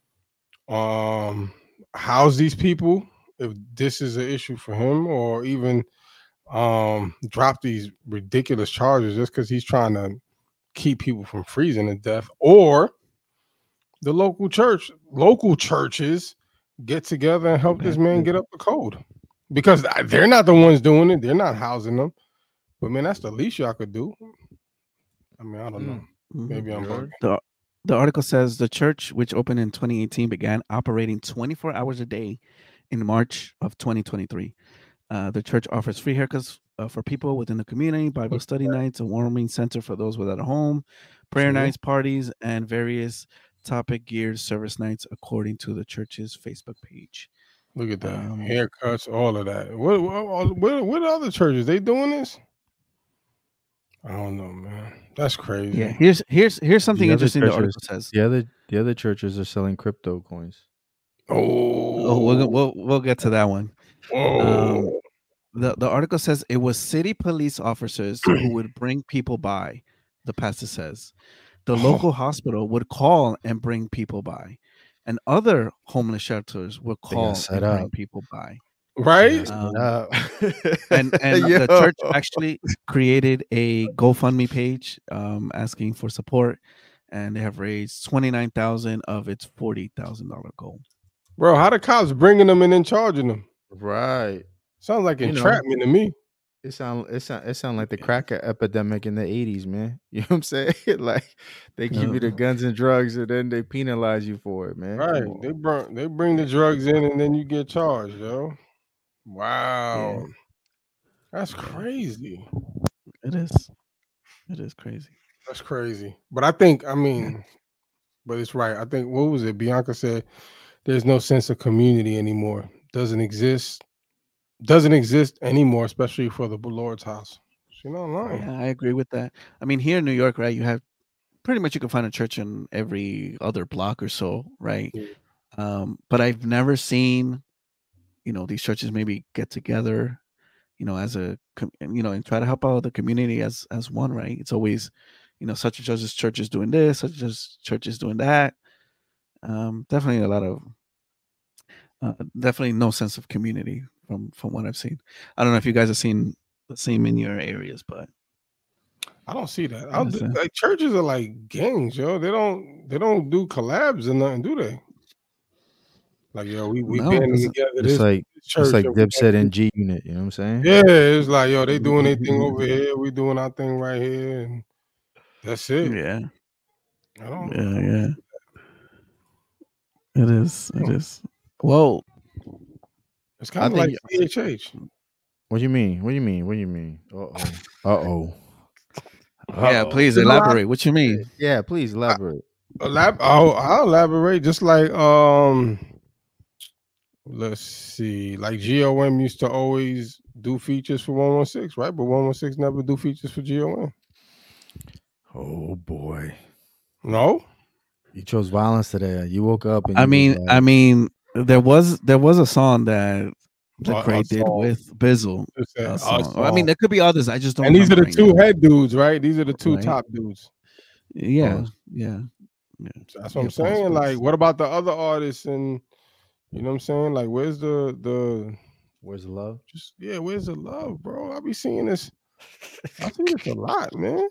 house these people if this is an issue for him, or even drop these ridiculous charges just because he's trying to keep people from freezing to death, or the local churches get together and help this man get up the code, because they're not the ones doing it. They're not housing them. But man, that's the least y'all could do. I mean, I don't know. Maybe I'm bugging. The article says the church, which opened in 2018, began operating 24 hours a day in March of 2023. The church offers free haircuts for people within the community, Bible study nights, a warming center for those without a home, prayer nights, parties, and various topic-geared service nights, according to the church's Facebook page. Look at that. Haircuts, all of that. What other churches? They doing this? I don't know, man. That's crazy. Yeah, here's something interesting the article says. The other churches are selling crypto coins. We'll get to that one. Oh. The article says it was city police officers who would bring people by. The pastor says the local hospital would call and bring people by, and other homeless shelters would call and bring people by. Right? And the church actually created a GoFundMe page asking for support, and they have raised $29,000 of its $40,000 goal. Bro, how the cops bringing them and then charging them? Right. Sounds like entrapment to me. It sound like the crack epidemic in the 80s, man. You know what I'm saying? Like they give you the guns and drugs and then they penalize you for it, man. Right. They bring the drugs in and then you get charged, yo. Wow. Yeah. That's crazy. It is. It is crazy. That's crazy. But I think, but it's right. I think, what was it? Bianca said there's no sense of community anymore. Doesn't exist anymore, especially for the Lord's house. She's not lying. Yeah, I agree with that. I mean, here in New York, right, you have pretty much you can find a church in every other block or so, right? Yeah. But I've never seen, these churches maybe get together, as a, and try to help out the community as one, right? It's always, such and such as church is doing this, such as church is doing that. Definitely a lot of, definitely no sense of community from what I've seen. I don't know if you guys have seen the same in your areas, but I don't see that. Understand. Like churches are like gangs, yo. They don't do collabs and nothing, do they? Like, yo, we No, banding 'cause together. It's This like church. it's like and we Dipset gonna and G Unit. You know what I'm saying? yeah, it's like, yo, they doing their thing over here. We doing our thing right here, and that's it. Yeah, I don't. yeah. It is. It is. Well, It's kind of I like think- CHH. What do you mean? What do you mean? What do you mean? Uh-oh. yeah. Please elaborate. What you mean? Yeah, please elaborate. I'll elaborate. Just like let's see, like GOM used to always do features for 116, right? But 116 never do features for GOM. Oh boy. No. You chose violence today. You woke up and I you was mean, like, there was a song that Lecrae did song. with Bizzle. It's a Song. I song. mean, there could be others. I just don't. And these are the remember right two now. head dudes, right? These are the two Right. top dudes. Yeah, yeah. That's what I'm saying. Like, what about the other artists? And you know what I'm saying? Like, where's the where's the love? just where's the love, bro? I be seeing this. I see this a lot, man.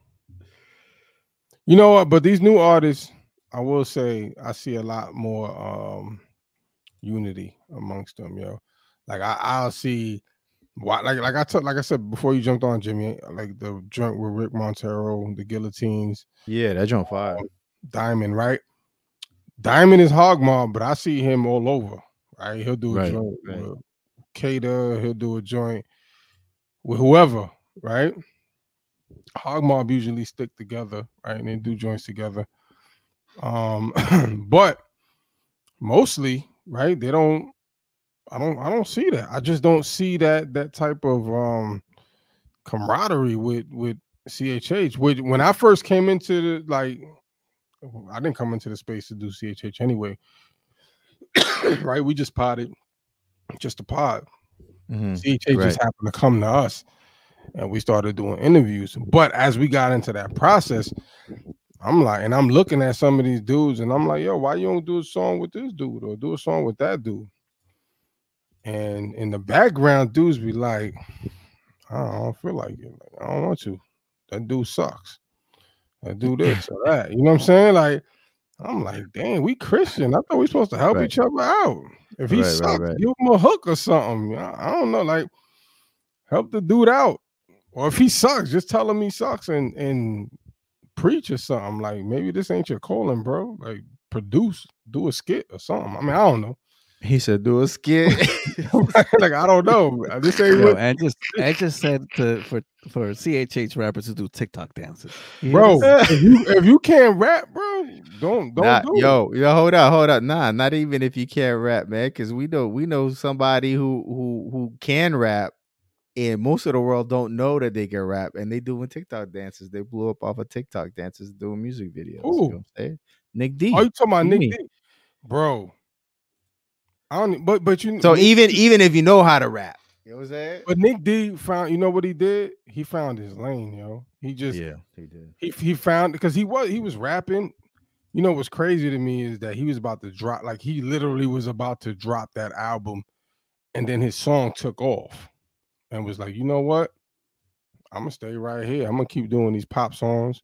You know what? But these new artists, I will say, I see a lot more unity amongst them, yo. Like I'll see why, like I said before you jumped on, Jimmy, like the joint with Rick Montero, the Guillotines, Yeah, that joint fire. Diamond, right? Diamond is Hog Mob, but I see him all over, right? He'll do a Right, joint right. with Kata, he'll do a joint with whoever, right? Hog Mob usually stick together, right? And they do joints together. But mostly, right? I don't see that. I just don't see that type of camaraderie with CHH. When I first came into I didn't come into the space to do CHH anyway. Right? We just podded, just a pod. Mhm. CHH Right. just happened to come to us, and we started doing interviews. But as we got into that process, I'm like, and I'm looking at some of these dudes, and I'm like, yo, why you don't do a song with this dude or do a song with that dude? And in the background, dudes be like, I don't feel like it. Like, I don't want to. That dude sucks. That do this or that. You know what I'm saying? Like, I'm like, damn, we Christian. I thought we supposed to help Right. each other out. If he Right, sucks, right. give him a hook or something. I don't know. Like, help the dude out. Or if he sucks, just tell him he sucks and preach or something. Like, maybe this ain't your calling, bro. Like, produce, do a skit or something. I mean, I don't know. He said, "Do a skit." Like, I don't know. This ain't Yo, what, and just said for CHH rappers to do TikTok dances. bro. if you can't rap, bro, don't Nah, do it. yo, hold up. Nah, not even if you can't rap, man. Because we know somebody who can rap, and most of the world don't know that they can rap, and they doing TikTok dances. They blew up off of TikTok dances doing music videos. You know Who? what I'm saying? Nick D. Oh, you talking about Nick Me. D? Bro. I don't but you So Nick, even if you know how to rap, you know what I'm saying? but Nick D found, you know what he did? He found his lane, yo. He just Yeah, he did. he found, because he was rapping. You know what's crazy to me is that he was about to drop, like he literally was about to drop that album, and then his song took off and was like, you know what? I'm gonna stay right here. I'm gonna keep doing these pop songs.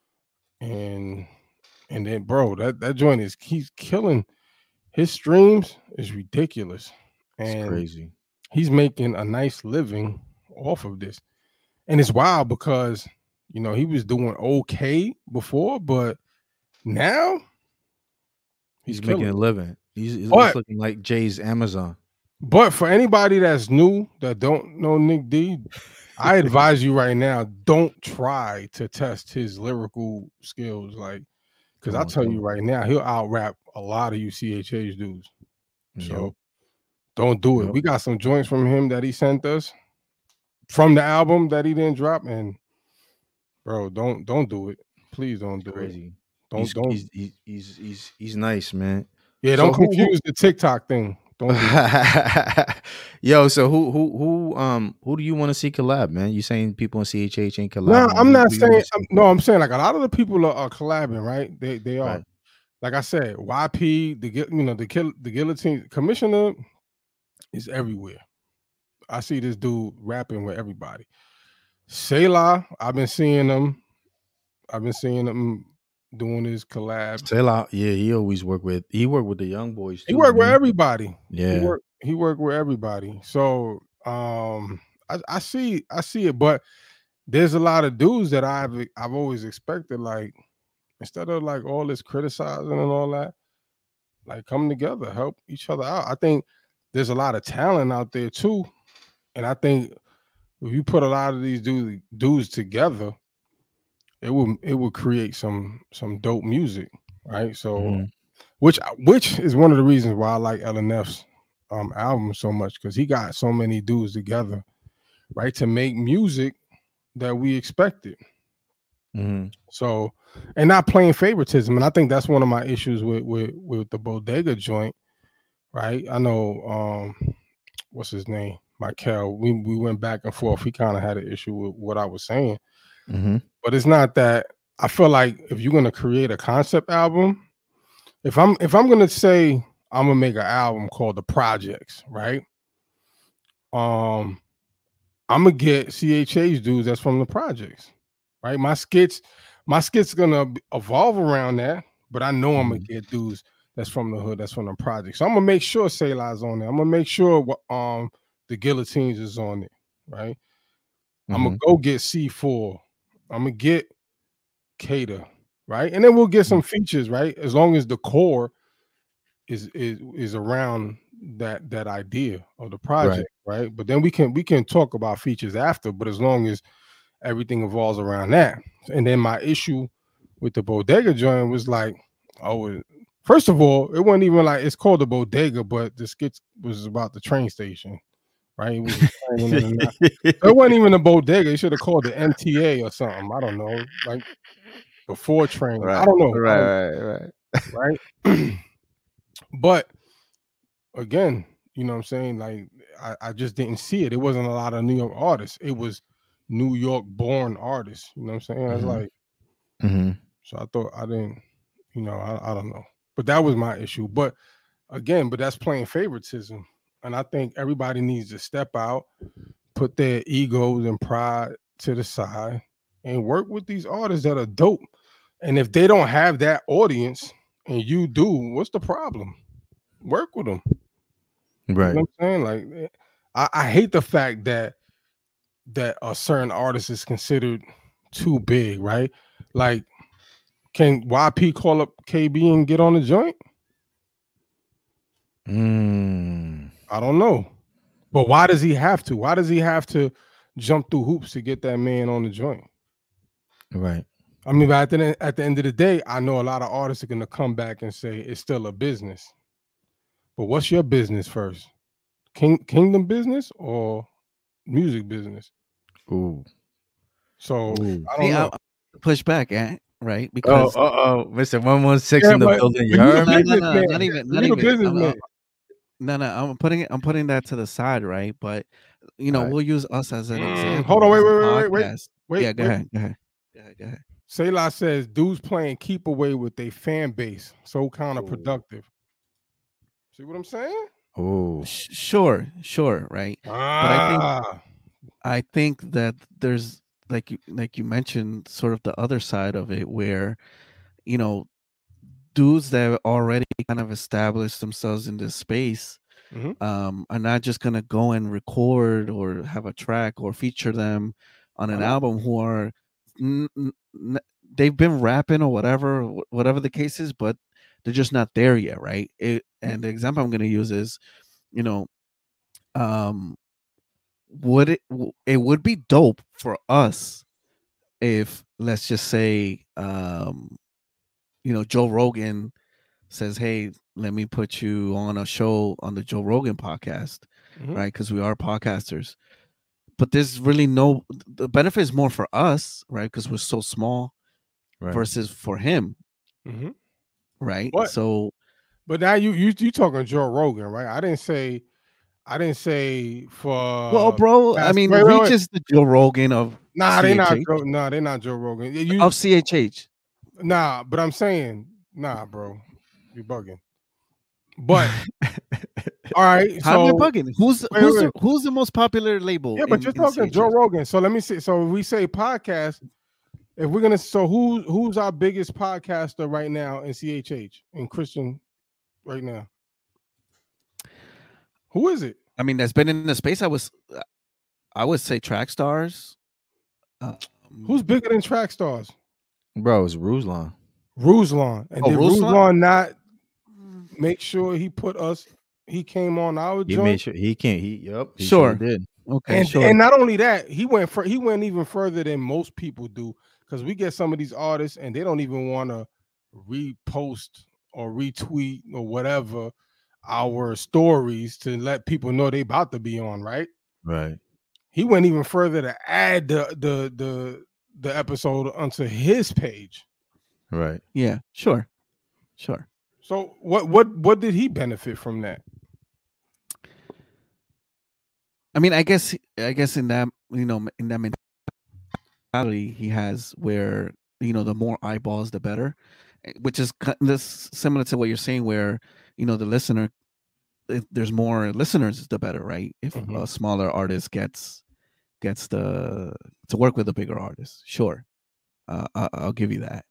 And then, bro, that joint he's killing. His streams is ridiculous. It's And crazy. he's making a nice living off of this. And it's wild because, you know, he was doing okay before, but now He's killing making a it. living. He's But- looking like Jay's Amazon. But for anybody that's new, that don't know Nick D, I advise you right now, don't try to test his lyrical skills. Like, because I'll tell you right now, he'll out rap a lot of you CHH dudes. So don't do it. Yep. We got some joints from him that he sent us from the album that he didn't drop. And bro, don't do it. Please don't do it. Crazy. Don't He's nice, man. yeah, So don't who- confuse the TikTok thing. Don't do it. Yo, so who do you want to see collab, man? You saying people in CHH ain't collab? No, I'm not saying I'm saying like a lot of the people are collabing, right? They are. Right. Like I said, YP, the guillotine commissioner is everywhere. I see this dude rapping with everybody. Selah, I've been seeing him doing his collab. Selah, yeah, he always worked with the young boys too. He worked with man. everybody. Yeah. He worked with everybody. So I see it, but there's a lot of dudes that I've always expected, like, instead of like all this criticizing and all that, like, come together, help each other out. I think there's a lot of talent out there too. And I think if you put a lot of these dudes together, it would create some dope music, right? So Mhm. which is one of the reasons why I like LNF's album so much, because he got so many dudes together, right, to make music that we expected. Mhm. So, and not playing favoritism, and I think that's one of my issues with the Bodega joint, right? I know what's his name, Michael. We went back and forth. He kind of had an issue with what I was saying, Mhm. but it's not that. I feel like if you're gonna create a concept album, if I'm gonna say I'm gonna make an album called The Projects, right? I'm gonna get CHH dudes that's from the projects, right? My skits gonna evolve around that, but I know I'm gonna get dudes that's from the hood, that's from the projects. So I'm gonna make sure Selah's on there. I'm gonna make sure the Guillotines is on it, right? I'm gonna go get C4. I'm gonna get Cater, right? And then we'll get some features, right? As long as the core is around that idea of the project, right? But then we can talk about features after, but as long as everything evolves around that. And then my issue with the Bodega joint was like, first of all, it wasn't even like, it's called the Bodega, but the skit was about the train station, right? It was it wasn't even a Bodega. It should have called the MTA or something. I don't know, like before train. I don't know. Right. But again, you know what I'm saying? Like, I just didn't see it. It wasn't a lot of New York artists. It was New York born artists. You know what I'm saying? I was like, so I thought I didn't, I don't know. But that was my issue. But again, that's playing favoritism. And I think everybody needs to step out, put their egos and pride to the side, and work with these artists that are dope. And if they don't have that audience and you do, what's the problem? Work with them. Right. You know what I'm saying? Like, I hate the fact that a certain artist is considered too big, right? Like, can YP call up KB and get on the joint? I don't know. But why does he have to? Why does he have to jump through hoops to get that man on the joint? Right. I mean, but at the end of the day, I know a lot of artists are going to come back and say it's still a business. But what's your business first? Kingdom business or music business? Ooh. So I don't know. Push back, right? Because Mr. 116 in the building. You heard me? Not even. I'm putting that to the side, right? But we'll use us as an example. Hold on, wait. Yeah, go ahead. Selah says dudes playing keep away with their fan base, so counterproductive. See what I'm saying? Oh, sure, right. But I think that there's like you mentioned, sort of the other side of it, where dudes that already kind of established themselves in this space are not just gonna go and record or have a track or feature them on an album who are they've been rapping or whatever the case is, but they're just not there yet, right? And the example I'm going to use is, it would be dope for us if, let's just say, Joe Rogan says, "Hey, let me put you on a show on the Joe Rogan podcast," right? Because we are podcasters. But there's really the benefit is more for us, right? Because we're so small, versus for him, right? But now you talking Joe Rogan, right? I didn't say for. Well, bro, I mean, reach is the Joe Rogan of. They're not Joe Rogan of CHH. Nah, but I'm saying, bro, you're bugging. But All right, How am I so bugging? Who's wait. who's the most popular label? Yeah, but you're talking Joe CHS? Rogan. So let me see. So if we say podcast, if we're gonna, so who's our biggest podcaster right now in CHH in Christian right now? Who is it? I mean, that's been in the space. I would say Track Stars. Who's bigger than Track Stars? Bro, it's Ruslan. Ruslan. And Oh, did Ruslan? Ruslan not make sure he put us? He came on our He joint. made sure he can't. He Sure. did. Okay, And, sure. and not only that, he went even further than most people do, because we get some of these artists and they don't even want to repost or retweet or whatever our stories to let people know they about to be on, right? Right. He went even further to add the episode onto his page. Right. Yeah, sure. So what did he benefit from that? I mean, I guess in that, in that mentality he has, where the more eyeballs the better, which is this similar to what you're saying, where the listener, if there's more listeners the better, right? If a smaller artist gets to work with a bigger artist, sure, I'll give you that.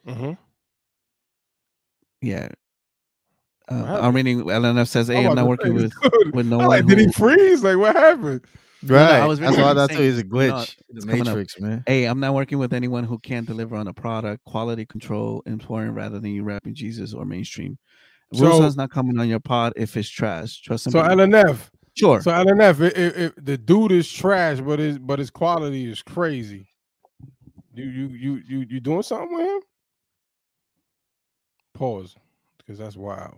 Yeah. I'm reading. LNF says, "Hey, I'm not working with no one." Like, did he freeze? Like, what happened? Right. I was That's really why that's saying, he's a glitch. it's The coming up. Matrix, man. Hey, I'm not working with anyone who can't deliver on a product, quality control, important rather than you rapping Jesus or mainstream. Ruslan's not coming on your pod if it's trash. Trust him. So LNF, sure. So LNF, if the dude is trash, but his quality is crazy. You doing something with him? Pause, because that's wild.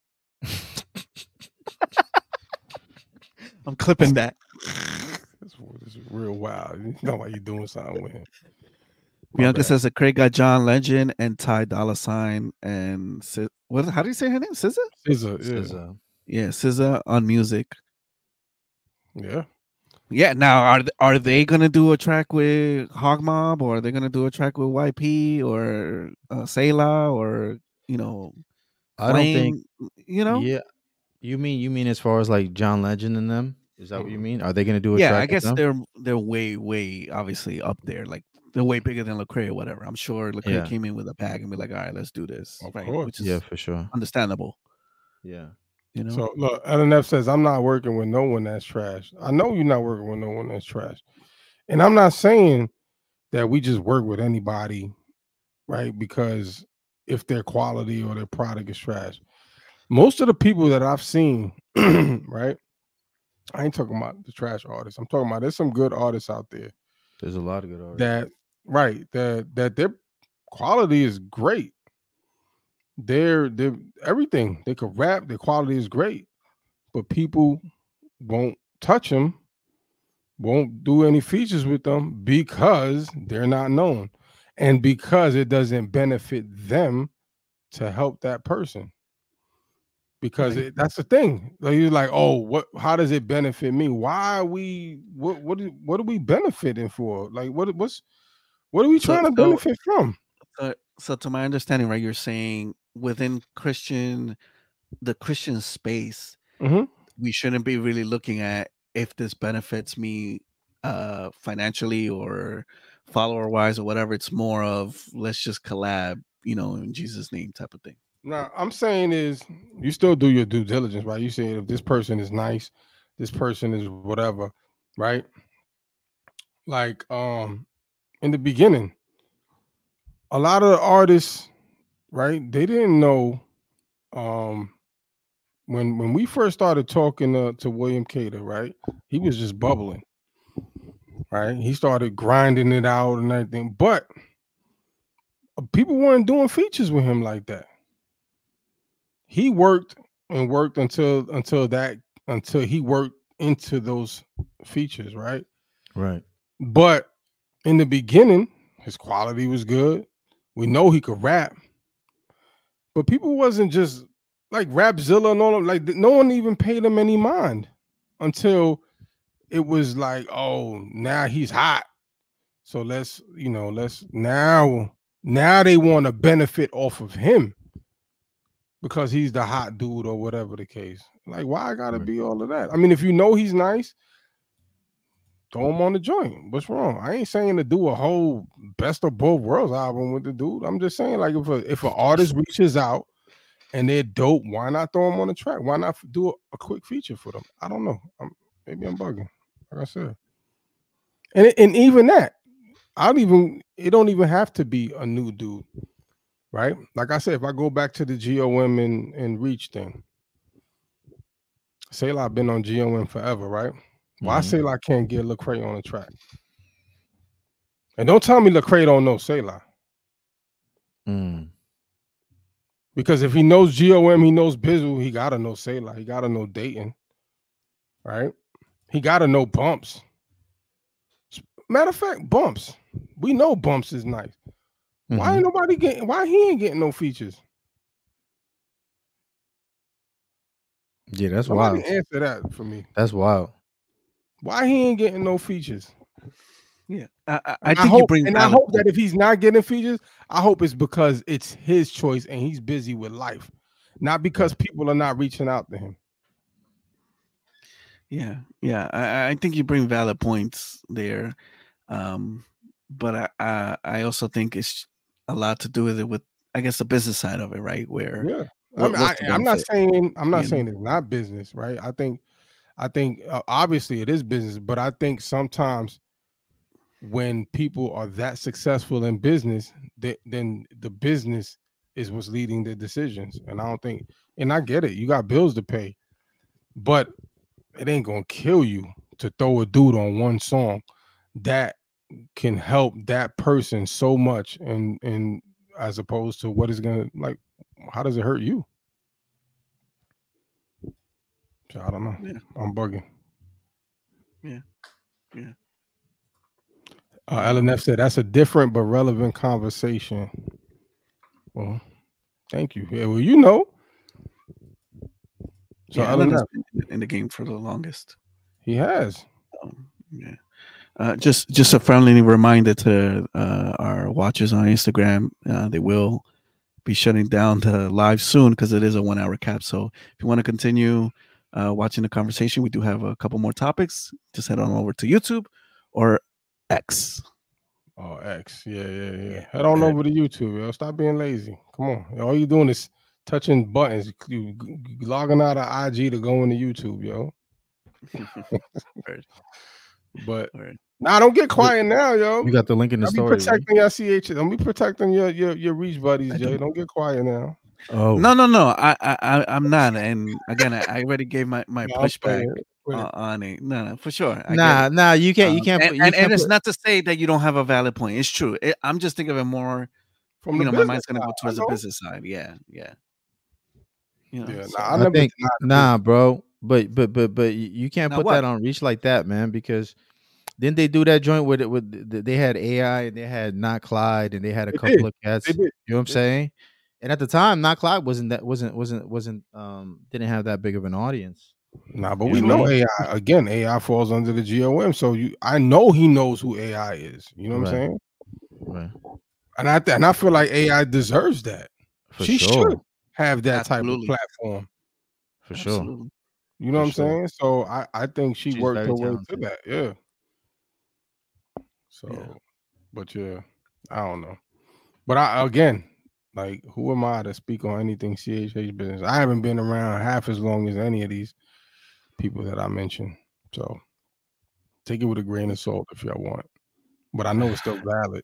I'm clipping that. This is real wild. You know why you doing something with him. Bianca says that Craig got John Legend and Ty Dolla $ign and how do you say her name? SZA? SZA. Yeah, SZA on music. Yeah. Yeah. Now, are they gonna do a track with Hog Mob, or are they gonna do a track with YP or Selah, or I don't think Yeah. You mean as far as like John Legend and them? Is that what you mean? Are they going to do a Yeah, track? I guess with them? they're way obviously up there. Like, they're way bigger than Lecrae or whatever. I'm sure Lecrae came in with a bag and be like, all right, let's do this. Of right? course. Which is for sure. Understandable. Yeah. So look, LNF says, I'm not working with no one that's trash. I know you're not working with no one that's trash. And I'm not saying that we just work with anybody, right? Because if their quality or their product is trash. Most of the people that I've seen, right? I ain't talking about the trash artists. I'm talking about there's some good artists out there. There's a lot of good artists. That their quality is great. They're everything. They could rap, their quality is great, but people won't touch them, won't do any features with them because they're not known and because it doesn't benefit them to help that person. Because that's the thing. Like, you're like, oh, how does it benefit me? Why are we what are we benefiting for? Like, what are we trying to benefit from? So to my understanding, right, you're saying within the Christian space, we shouldn't be really looking at if this benefits me financially or follower wise or whatever. It's more of, let's just collab, in Jesus' name type of thing. Now, I'm saying is you still do your due diligence, right? You say if this person is nice, this person is whatever, right? Like in the beginning, a lot of the artists, right? They didn't know when we first started talking to William Cater, right? He was just bubbling, right? He started grinding it out and everything, but people weren't doing features with him like that. He worked and worked until he worked into those features, right? Right. But in the beginning, his quality was good. We know he could rap, but people wasn't just like Rapzilla and all. Like, no one even paid him any mind until it was like, oh, now he's hot. So let's now they want to benefit off of him. because he's the hot dude or whatever the case. Like, why I gotta be all of that? I mean, if you know he's nice, throw him on the joint. What's wrong? I ain't saying to do a whole best of both worlds album with the dude. I'm just saying, like, if an artist reaches out and they're dope, why not throw them on the track? Why not do a quick feature for them? I don't know. Maybe I'm bugging. Like I said, and even that, it don't even have to be a new dude, right? Like I said, if I go back to the GOM and Reach thing, Selah been on GOM forever, right? Why Selah can't get Lecrae on the track? And don't tell me Lecrae don't know Selah. Because if he knows GOM, he knows Bizzle, he gotta know Selah, he gotta know Dayton, right? He gotta know Bumps. Matter of fact, Bumps. We know Bumps is nice. Why he ain't getting no features? Yeah, that's Somebody wild. Answer that for me. That's wild. Why he ain't getting no features? Yeah, I think you bring. And I hope that if he's not getting features, I hope it's because it's his choice and he's busy with life, not because people are not reaching out to him. Yeah. I think you bring valid points there, but I also think it's a lot to do with I guess the business side of it, right? Where I'm not saying it's not business, right? I think obviously it is business, but I think sometimes when people are that successful in business, then the business is what's leading the decisions. And I don't think, and I get it, you got bills to pay, but it ain't gonna kill you to throw a dude on one song that can help that person so much, and as opposed to what is gonna, like, how does it hurt you? So I don't know. Yeah. I'm bugging. Yeah. LNF said that's a different but relevant conversation. Well, thank you. Yeah, well, you know. So LNF's been in the game for the longest. He has. Just a friendly reminder to our watchers on Instagram. They will be shutting down the live soon because it is a 1 hour cap. So if you want to continue watching the conversation, we do have a couple more topics. Just head on over to YouTube or X. Oh, X. Yeah. Head on over to YouTube, yo. Stop being lazy. Come on. All you doing is touching buttons. You logging out of IG to go into YouTube, yo. But nah, don't get quiet now, yo. You got the link in the story. Be protecting your CH. Don't be protecting your Reach buddies, Jay. Don't get quiet now. Oh no. I'm not. And again, I already gave my pushback on it. No, for sure. Nah. You can't. And it's not to say that you don't have a valid point. It's true. I'm just thinking of it more from my mind's gonna go towards the business side. Yeah. I think bro. But you can't put that on Reach like that, man, because didn't they do that joint with they had AI and they had Not Clyde and they had a couple of cats. You know what I'm saying? And at the time, Not Clyde wasn't didn't have that big of an audience. Nah, but we know AI again. AI falls under the GOM, so I know he knows who AI is. You know what I'm saying? Right. And I feel like AI deserves that. She should have that type of platform. For sure. You know what I'm saying? So I think she's worked her way to that. Yeah. So, but yeah, I don't know. But again, like, who am I to speak on anything CHH business? I haven't been around half as long as any of these people that I mentioned. So take it with a grain of salt if y'all want. But I know it's still valid.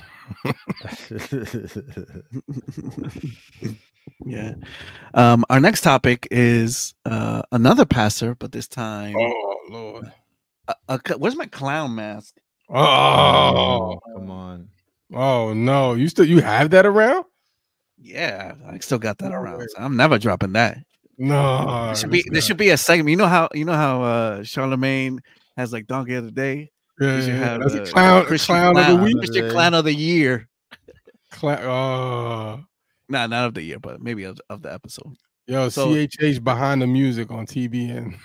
Yeah. Our next topic is another passer, but this time. Oh Lord. Where's my clown mask? Oh, come on. Oh no. You have that around? Yeah, I still got that around. So I'm never dropping that. No. There should be a segment. You know how Charlemagne has like Donkey of the Day? Yeah, should have that's clown of the week. Christian clown of the year. Nah, not of the year, but maybe of the episode. Yo, so, CHH behind the music on TBN.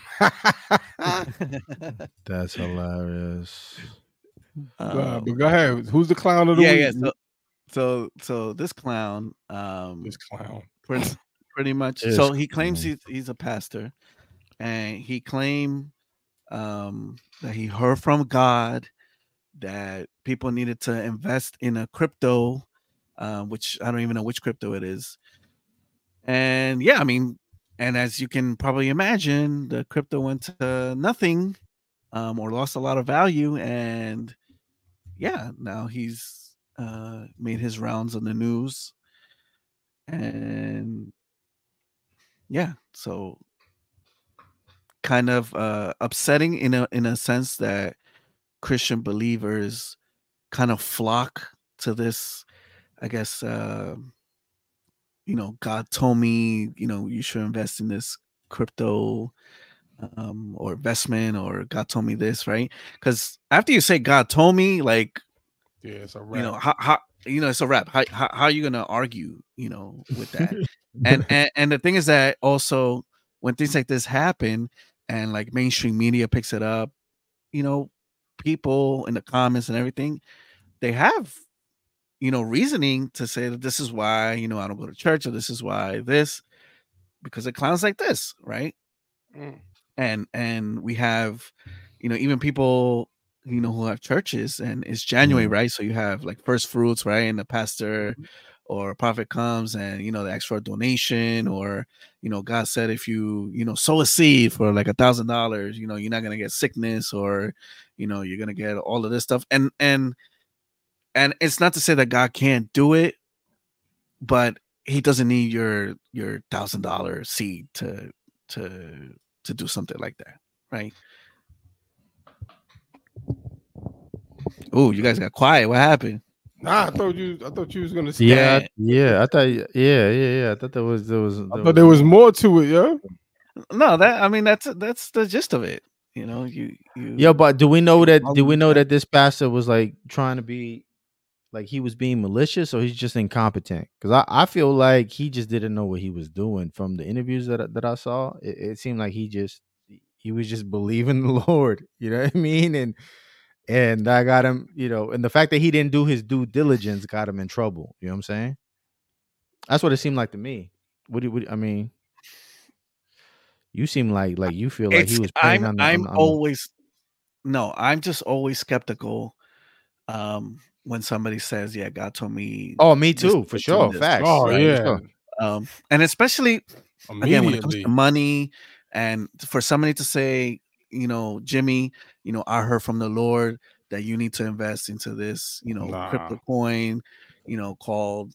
That's hilarious. But go ahead. Who's the clown of the week? Yeah. So this clown, pretty much. It's So he claims cool. he's a pastor, and he claimed that he heard from God that people needed to invest in a crypto, which I don't even know which crypto it is. And yeah, I mean, and as you can probably imagine, the crypto went to nothing, or lost a lot of value. And yeah, now he's made his rounds on the news. And yeah, so kind of upsetting in a sense that Christian believers kind of flock to this, I guess, God told me, you should invest in this crypto, or investment, or God told me this, right? Because after you say God told me, like, Yeah, it's a wrap. how it's a wrap. How are you gonna argue, with that? and the thing is that also when things like this happen and like mainstream media picks it up, people in the comments and everything, they have reasoning to say that this is why I don't go to church, or this is why this, because of clowns like this, right? And we have even people who have churches, and it's January, right? So you have like first fruits, right? And the pastor or a prophet comes and the extra donation, or God said if you sow a seed for like $1,000, you're not gonna get sickness, or you're gonna get all of this stuff. And it's not to say that God can't do it, but he doesn't need your $1,000 seed to do something like that, right? Oh, you guys got quiet. What happened? Nah, I thought you was gonna say. Yeah, I thought. Yeah. I thought there was. I thought there was more to it, yeah. No, that's the gist of it. You. Yeah, but do we know that? Do we know that this pastor was like trying to be, like he was being malicious, or he's just incompetent? Because I feel like he just didn't know what he was doing from the interviews that I saw. It seemed like he was just believing the Lord. You know what I mean? And that got him. And the fact that he didn't do his due diligence got him in trouble. You know what I'm saying? That's what it seemed like to me. I mean? You seem like you feel like he was playing I'm just always skeptical when somebody says, yeah, God told me. Oh, me too, for sure. Facts. Oh, right? yeah. Sure. And especially again when it comes to money, and for somebody to say, Jimmy, I heard from the Lord that you need to invest into this, crypto coin, called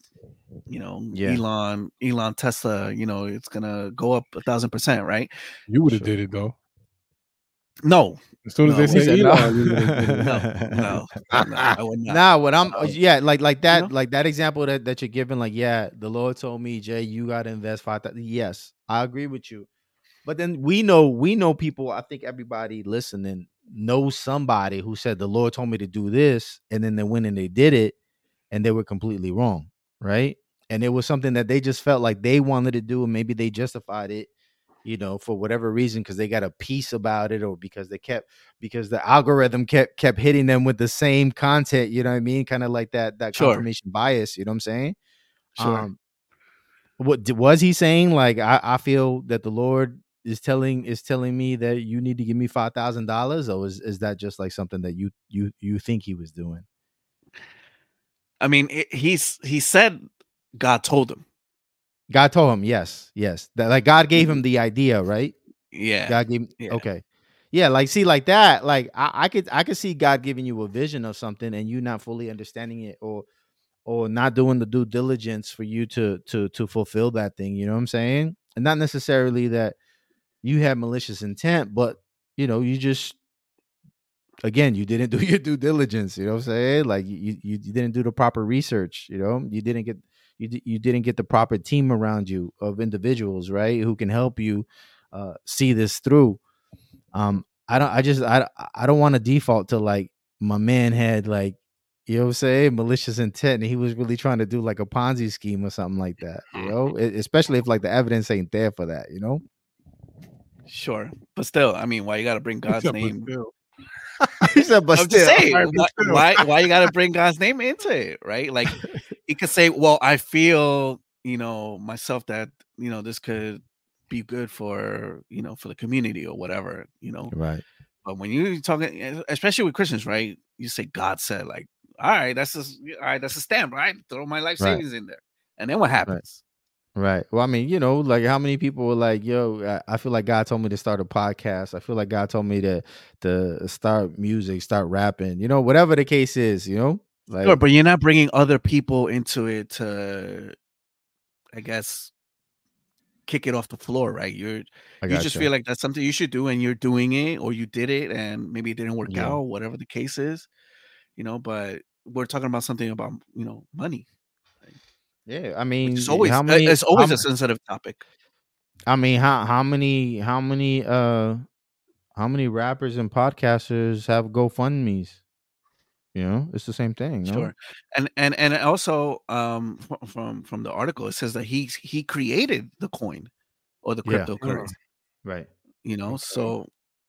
Elon Tesla, it's gonna go up 1,000%, right? You would have did it though. No. As soon as they said Elon, no, I would not. Nah, what I'm like that, like that example that you're giving, like, yeah, the Lord told me, Jay, you gotta invest 5,000. Yes, I agree with you. But then we know people, I think everybody listening knows somebody who said the Lord told me to do this, and then they went and they did it, and they were completely wrong, right? And it was something that they just felt like they wanted to do, and maybe they justified it, for whatever reason, because they got a piece about it, or because the algorithm kept hitting them with the same content, you know what I mean? Kind of like that confirmation bias, you know what I'm saying? Sure. What was he saying? Like, I feel that the Lord is telling me that you need to give me $5,000, or is that just like something that you think he was doing? I mean, he said God told him. God told him, yes. That, like, God gave him the idea, right? Yeah. God gave okay. Yeah, like, see, like that, like I could see God giving you a vision of something and you not fully understanding it, or not doing the due diligence for you to fulfill that thing, you know what I'm saying? And not necessarily that you had malicious intent, but you just, again, you didn't do your due diligence, you know what I'm saying? Like you didn't do the proper research, you didn't get the proper team around you of individuals, right, who can help you see this through. I don't want to default to like my man had, like, you know what I'm saying, malicious intent, and he was really trying to do like a Ponzi scheme or something like that, especially if like the evidence ain't there for that, Sure, but still, I mean, why you got to bring God's name? He said, but I'm still, just saying, why you got to bring God's name into it, right? Like, you could say, well, I feel myself that this could be good for for the community or whatever. Right. But when you're talking, especially with Christians, right? You say God said, like, all right, that's a stamp, right? Throw my life Right. savings in there, and then what happens? Right. Well, I mean, like how many people were like, "Yo, I feel like God told me to start a podcast. I feel like God told me to start music, start rapping. Whatever the case is. Like, Sure, but you're not bringing other people into it to, I guess, kick it off the floor, right? You just feel like that's something you should do, and you're doing it, or you did it, and maybe it didn't work out, whatever the case is, But we're talking about something about money. Yeah, I mean, It's always a sensitive topic. I mean, how many rappers and podcasters have GoFundMe's? It's the same thing. No? Sure, and also from the article, it says that he created the coin or the cryptocurrency, right? So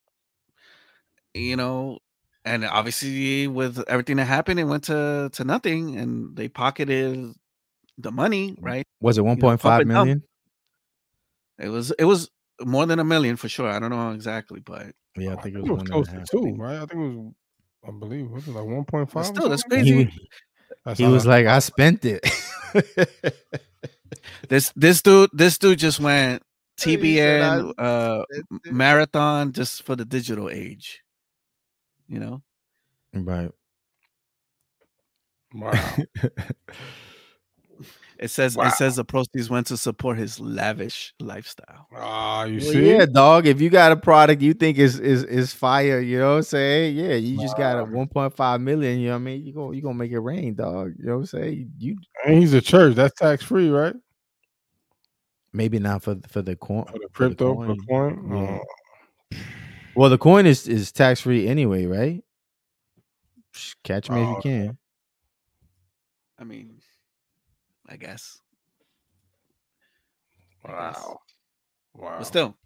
and obviously with everything that happened, it went to nothing, and they pocketed the money, right? Was it 1.5 million? It was more than $1 million for sure. I don't know exactly, but yeah, I think it was close to 2, right? I think it was. I believe was it like 1.5? Still, that's crazy. He was like, I spent it. This dude just went TBN marathon just for the digital age. Right. Wow. It says the proceeds went to support his lavish lifestyle. You see? Yeah, dog. If you got a product you think is fire, you know what I'm saying? Yeah, you just got a 1.5 million. You know what I mean? You gonna make it rain, dog. You know what I'm saying? And he's a church. That's tax free, right? Maybe not for the coin. For the crypto, for the coin. Yeah. Well, the coin is tax free anyway, right? Catch me if you can. I mean, I guess. Wow. But still,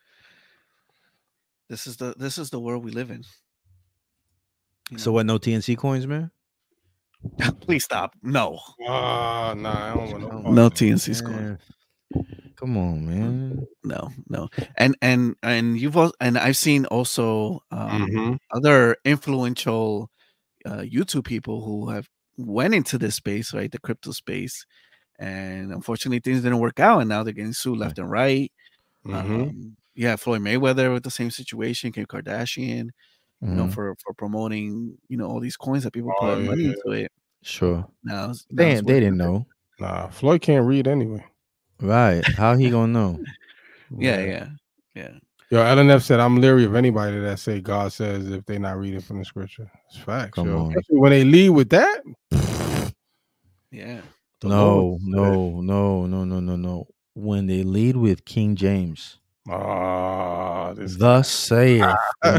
this is the world we live in. So what? No TNC coins, man? Please stop. No. Nah, I don't want no TNC coins. Come on, man. No. And you've also, and I've seen also other influential YouTube people who have went into this space, right? The crypto space. And unfortunately, things didn't work out, and now they're getting sued left and right. Floyd Mayweather with the same situation, Kim Kardashian, for promoting, all these coins that people put money into it. Sure. Now they didn't know. Nah, Floyd can't read anyway. Right? How he gonna know? Yeah. Yo, LNF said, I'm leery of anybody that say God says if they not reading from the scripture. It's facts. Come on. Especially when they lead with that. Yeah. No. When they lead with King James, thus saith. When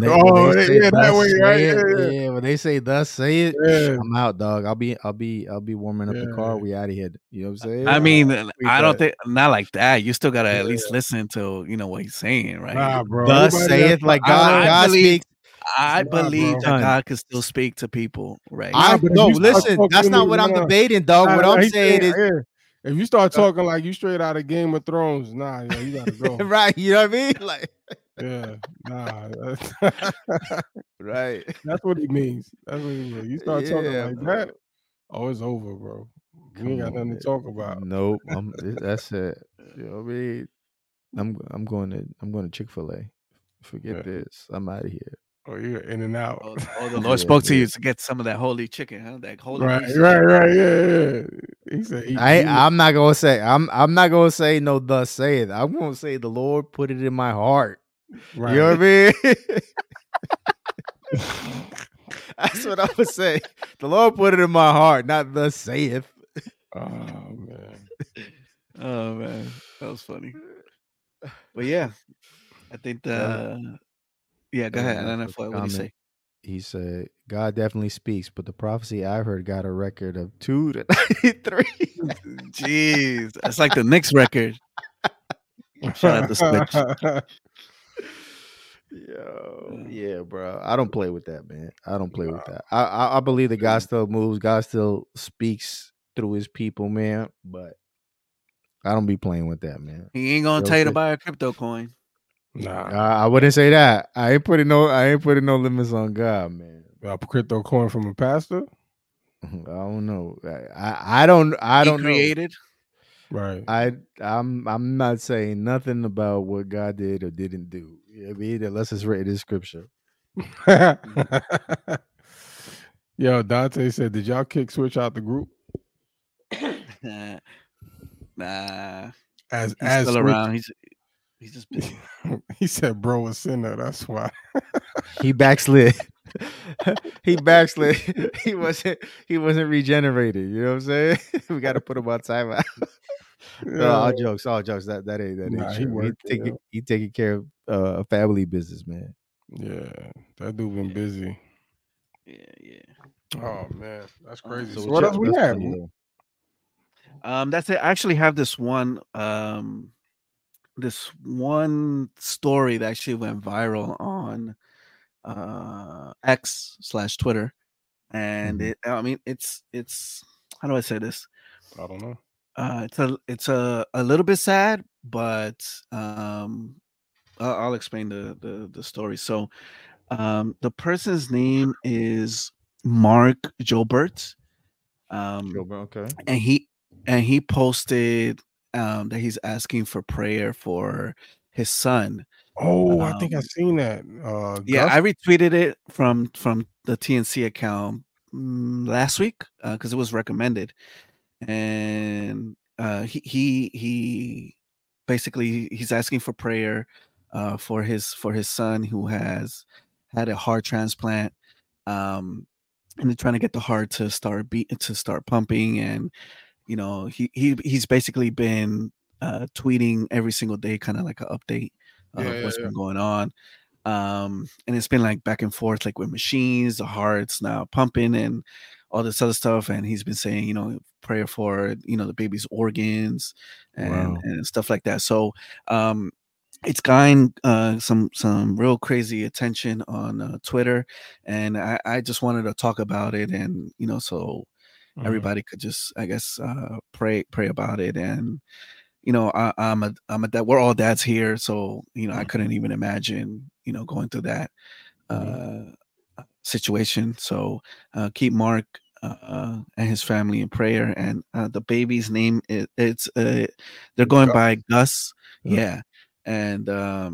they say thus say it, I'm out, dog. I'll be warming up the car. We out of here. You know what I'm saying? I mean, I don't think not like that. You still gotta at least listen to what he's saying, right? Nah, bro. Thus saith, like God speaks. I believe that God can still speak to people, right? Listen, that's not what I'm debating, dog. What I'm saying is, if you start talking like you straight out of Game of Thrones, you gotta go. Right, you know what I mean? Like, right. That's what he means. You start talking like that, it's over, bro. We ain't got nothing to talk about. Nope. That's it. You know what I mean? I'm going to Chick-fil-A. Forget this. I'm out of here. Oh, you're in and out. The Lord spoke to you to get some of that holy chicken, huh? That holy right. Yeah. He said, I'm not gonna say. I'm not gonna say no. Thus saith. I'm gonna say the Lord put it in my heart. Right. You know what I mean? That's what I would say. The Lord put it in my heart, not thus saith. Oh man, that was funny. But yeah, I think yeah, go ahead. I don't know what you say. He said, God definitely speaks, but the prophecy I heard got a record of 2 to 93. Jeez. That's like the Knicks record. Shout out to Switch. Yo, yeah, bro. I don't play with that, man. I don't play with that. I believe that God still moves. God still speaks through his people, man. But I don't be playing with that, man. He ain't gonna tell you to buy a crypto coin. Nah, I wouldn't say that. I ain't putting no limits on God, man. a crypto coin from a pastor. I don't know. I don't know. Created. Right. I'm not saying nothing about what God did or didn't do. I mean, unless it's written in scripture. Yo, Dante said, "Did y'all kick Switch out the group?" Nah. As He's still Switch, around. He's just busy. he said, "Bro, a sinner." That's why. He backslid. He backslid. He wasn't regenerated. You know what I'm saying? We got to put him on timeout. No, all jokes. That ain't Nah, he true. working, He taking care of family business, man. Yeah, that dude been busy. Yeah. Oh man, that's crazy. So So what else we have? That's it. I actually have this one story that actually went viral on X/Twitter, and it's how do I say this? I don't know. It's a little bit sad, but I'll explain the story. So the person's name is Mark Jobert. Okay. And he posted that he's asking for prayer for his son. Oh, I think I seen that. Yeah, Gus? I retweeted it from the TNC account last week because it was recommended, and he basically he's asking for prayer for his son who has had a heart transplant, and they're trying to get the heart to start pumping, and you know he's basically been tweeting every single day, kind of like an update of what's been going on. And it's been like back and forth, like with machines, the heart's now pumping and all this other stuff. And he's been saying, you know, prayer for, you know, the baby's organs and stuff like that. So it's gotten some real crazy attention on Twitter, and I just wanted to talk about it, and you know, so everybody could just, I guess, pray about it. And you know, I'm a dad. We're all dads here, so you know, I couldn't even imagine, you know, going through that situation. So keep Mark and his family in prayer. And the baby's name they're going by Gus. Yeah, and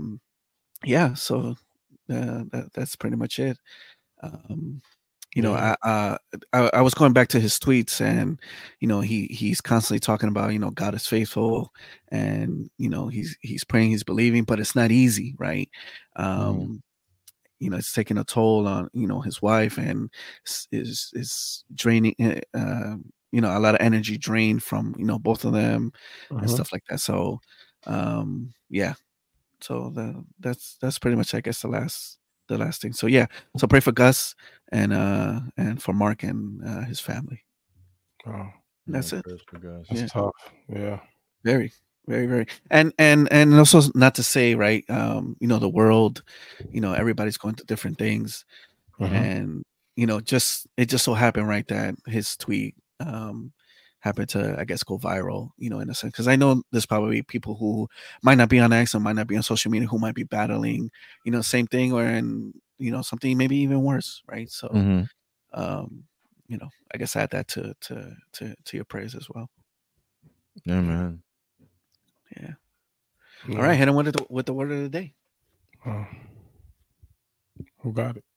so that's pretty much it. You know, I was going back to his tweets, and you know, he's constantly talking about, you know, God is faithful, and you know, he's praying, he's believing, but it's not easy, right? You know, it's taking a toll on, you know, his wife, and is draining, you know, a lot of energy drained from, you know, both of them and stuff like that. So yeah, so that's pretty much, I guess, the last thing. So yeah, so pray for Gus and for Mark and his family. Oh, that's it. That's tough. Yeah, very, very, very. And also, not to say, right, you know, the world, you know, everybody's going through different things, and you know, it just so happened, right, that his tweet happened to, I guess, go viral, you know, in a sense, because I know there's probably people who might not be on X or might not be on social media who might be battling, you know, same thing, or in, you know, something maybe even worse, right? So you know, I guess add that to your prayers as well. Yeah, man. Yeah. All right, hit him with the word of the day. Who got it?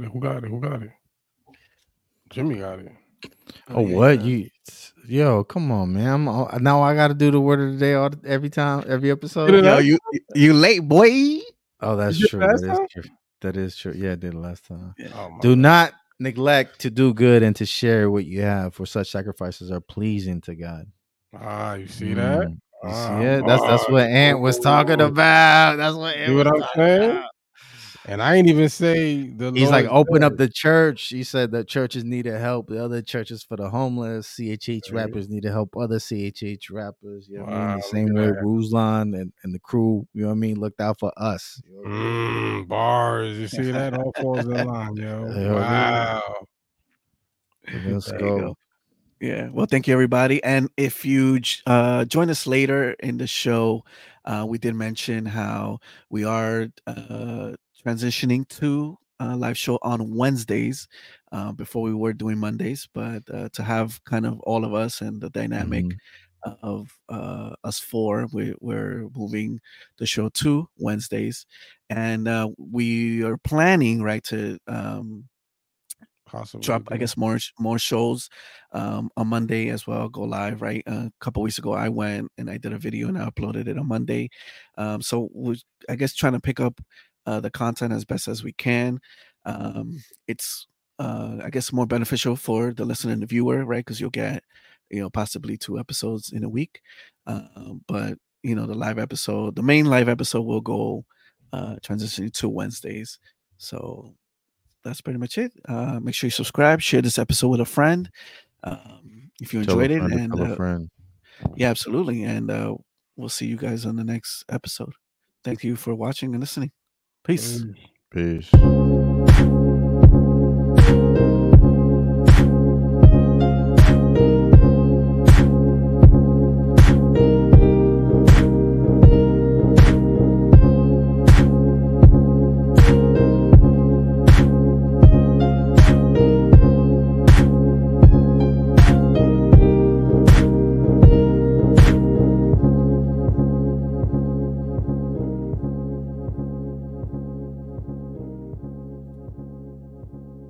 Jimmy got it. Oh, what? Yo, come on, man. Now I got to do the word of the day every episode. Yo, you late, boy. Oh, that's true. That is true. Yeah, I did it last time. Yeah. Do not neglect to do good and to share what you have, for such sacrifices are pleasing to God. You see that? You see it? That's what Ant was talking about. That's what Ant was talking about. And I ain't even say he's like, open up the church. He said that churches needed help. The other churches for the homeless. CHH rappers need to help other CHH rappers. You know what I mean? The same way Ruslan and the crew, you know what I mean, looked out for us. You know bars. You see that? All falls in line, yo. Wow. Let's go. Yeah. Well, thank you, everybody. And if you join us later in the show, we did mention how we are transitioning to a live show on Wednesdays. Before we were doing Mondays, but to have kind of all of us and the dynamic of us four, we're moving the show to Wednesdays, and we are planning, right, to Possibly. drop, I guess, more shows on Monday as well. Go live, right? A couple weeks ago, I went and I did a video and I uploaded it on Monday. So we're, I guess, trying to pick up the content as best as we can. It's I guess more beneficial for the listener and the viewer, right? Because you'll get, possibly 2 episodes in a week. But the main live episode will go transitioning to Wednesdays. So that's pretty much it. Make sure you subscribe, share this episode with a friend if you Tell a enjoyed it, friend to and tell a friend. yeah, absolutely. And we'll see you guys on the next episode. Thank you for watching and listening. Peace. Peace.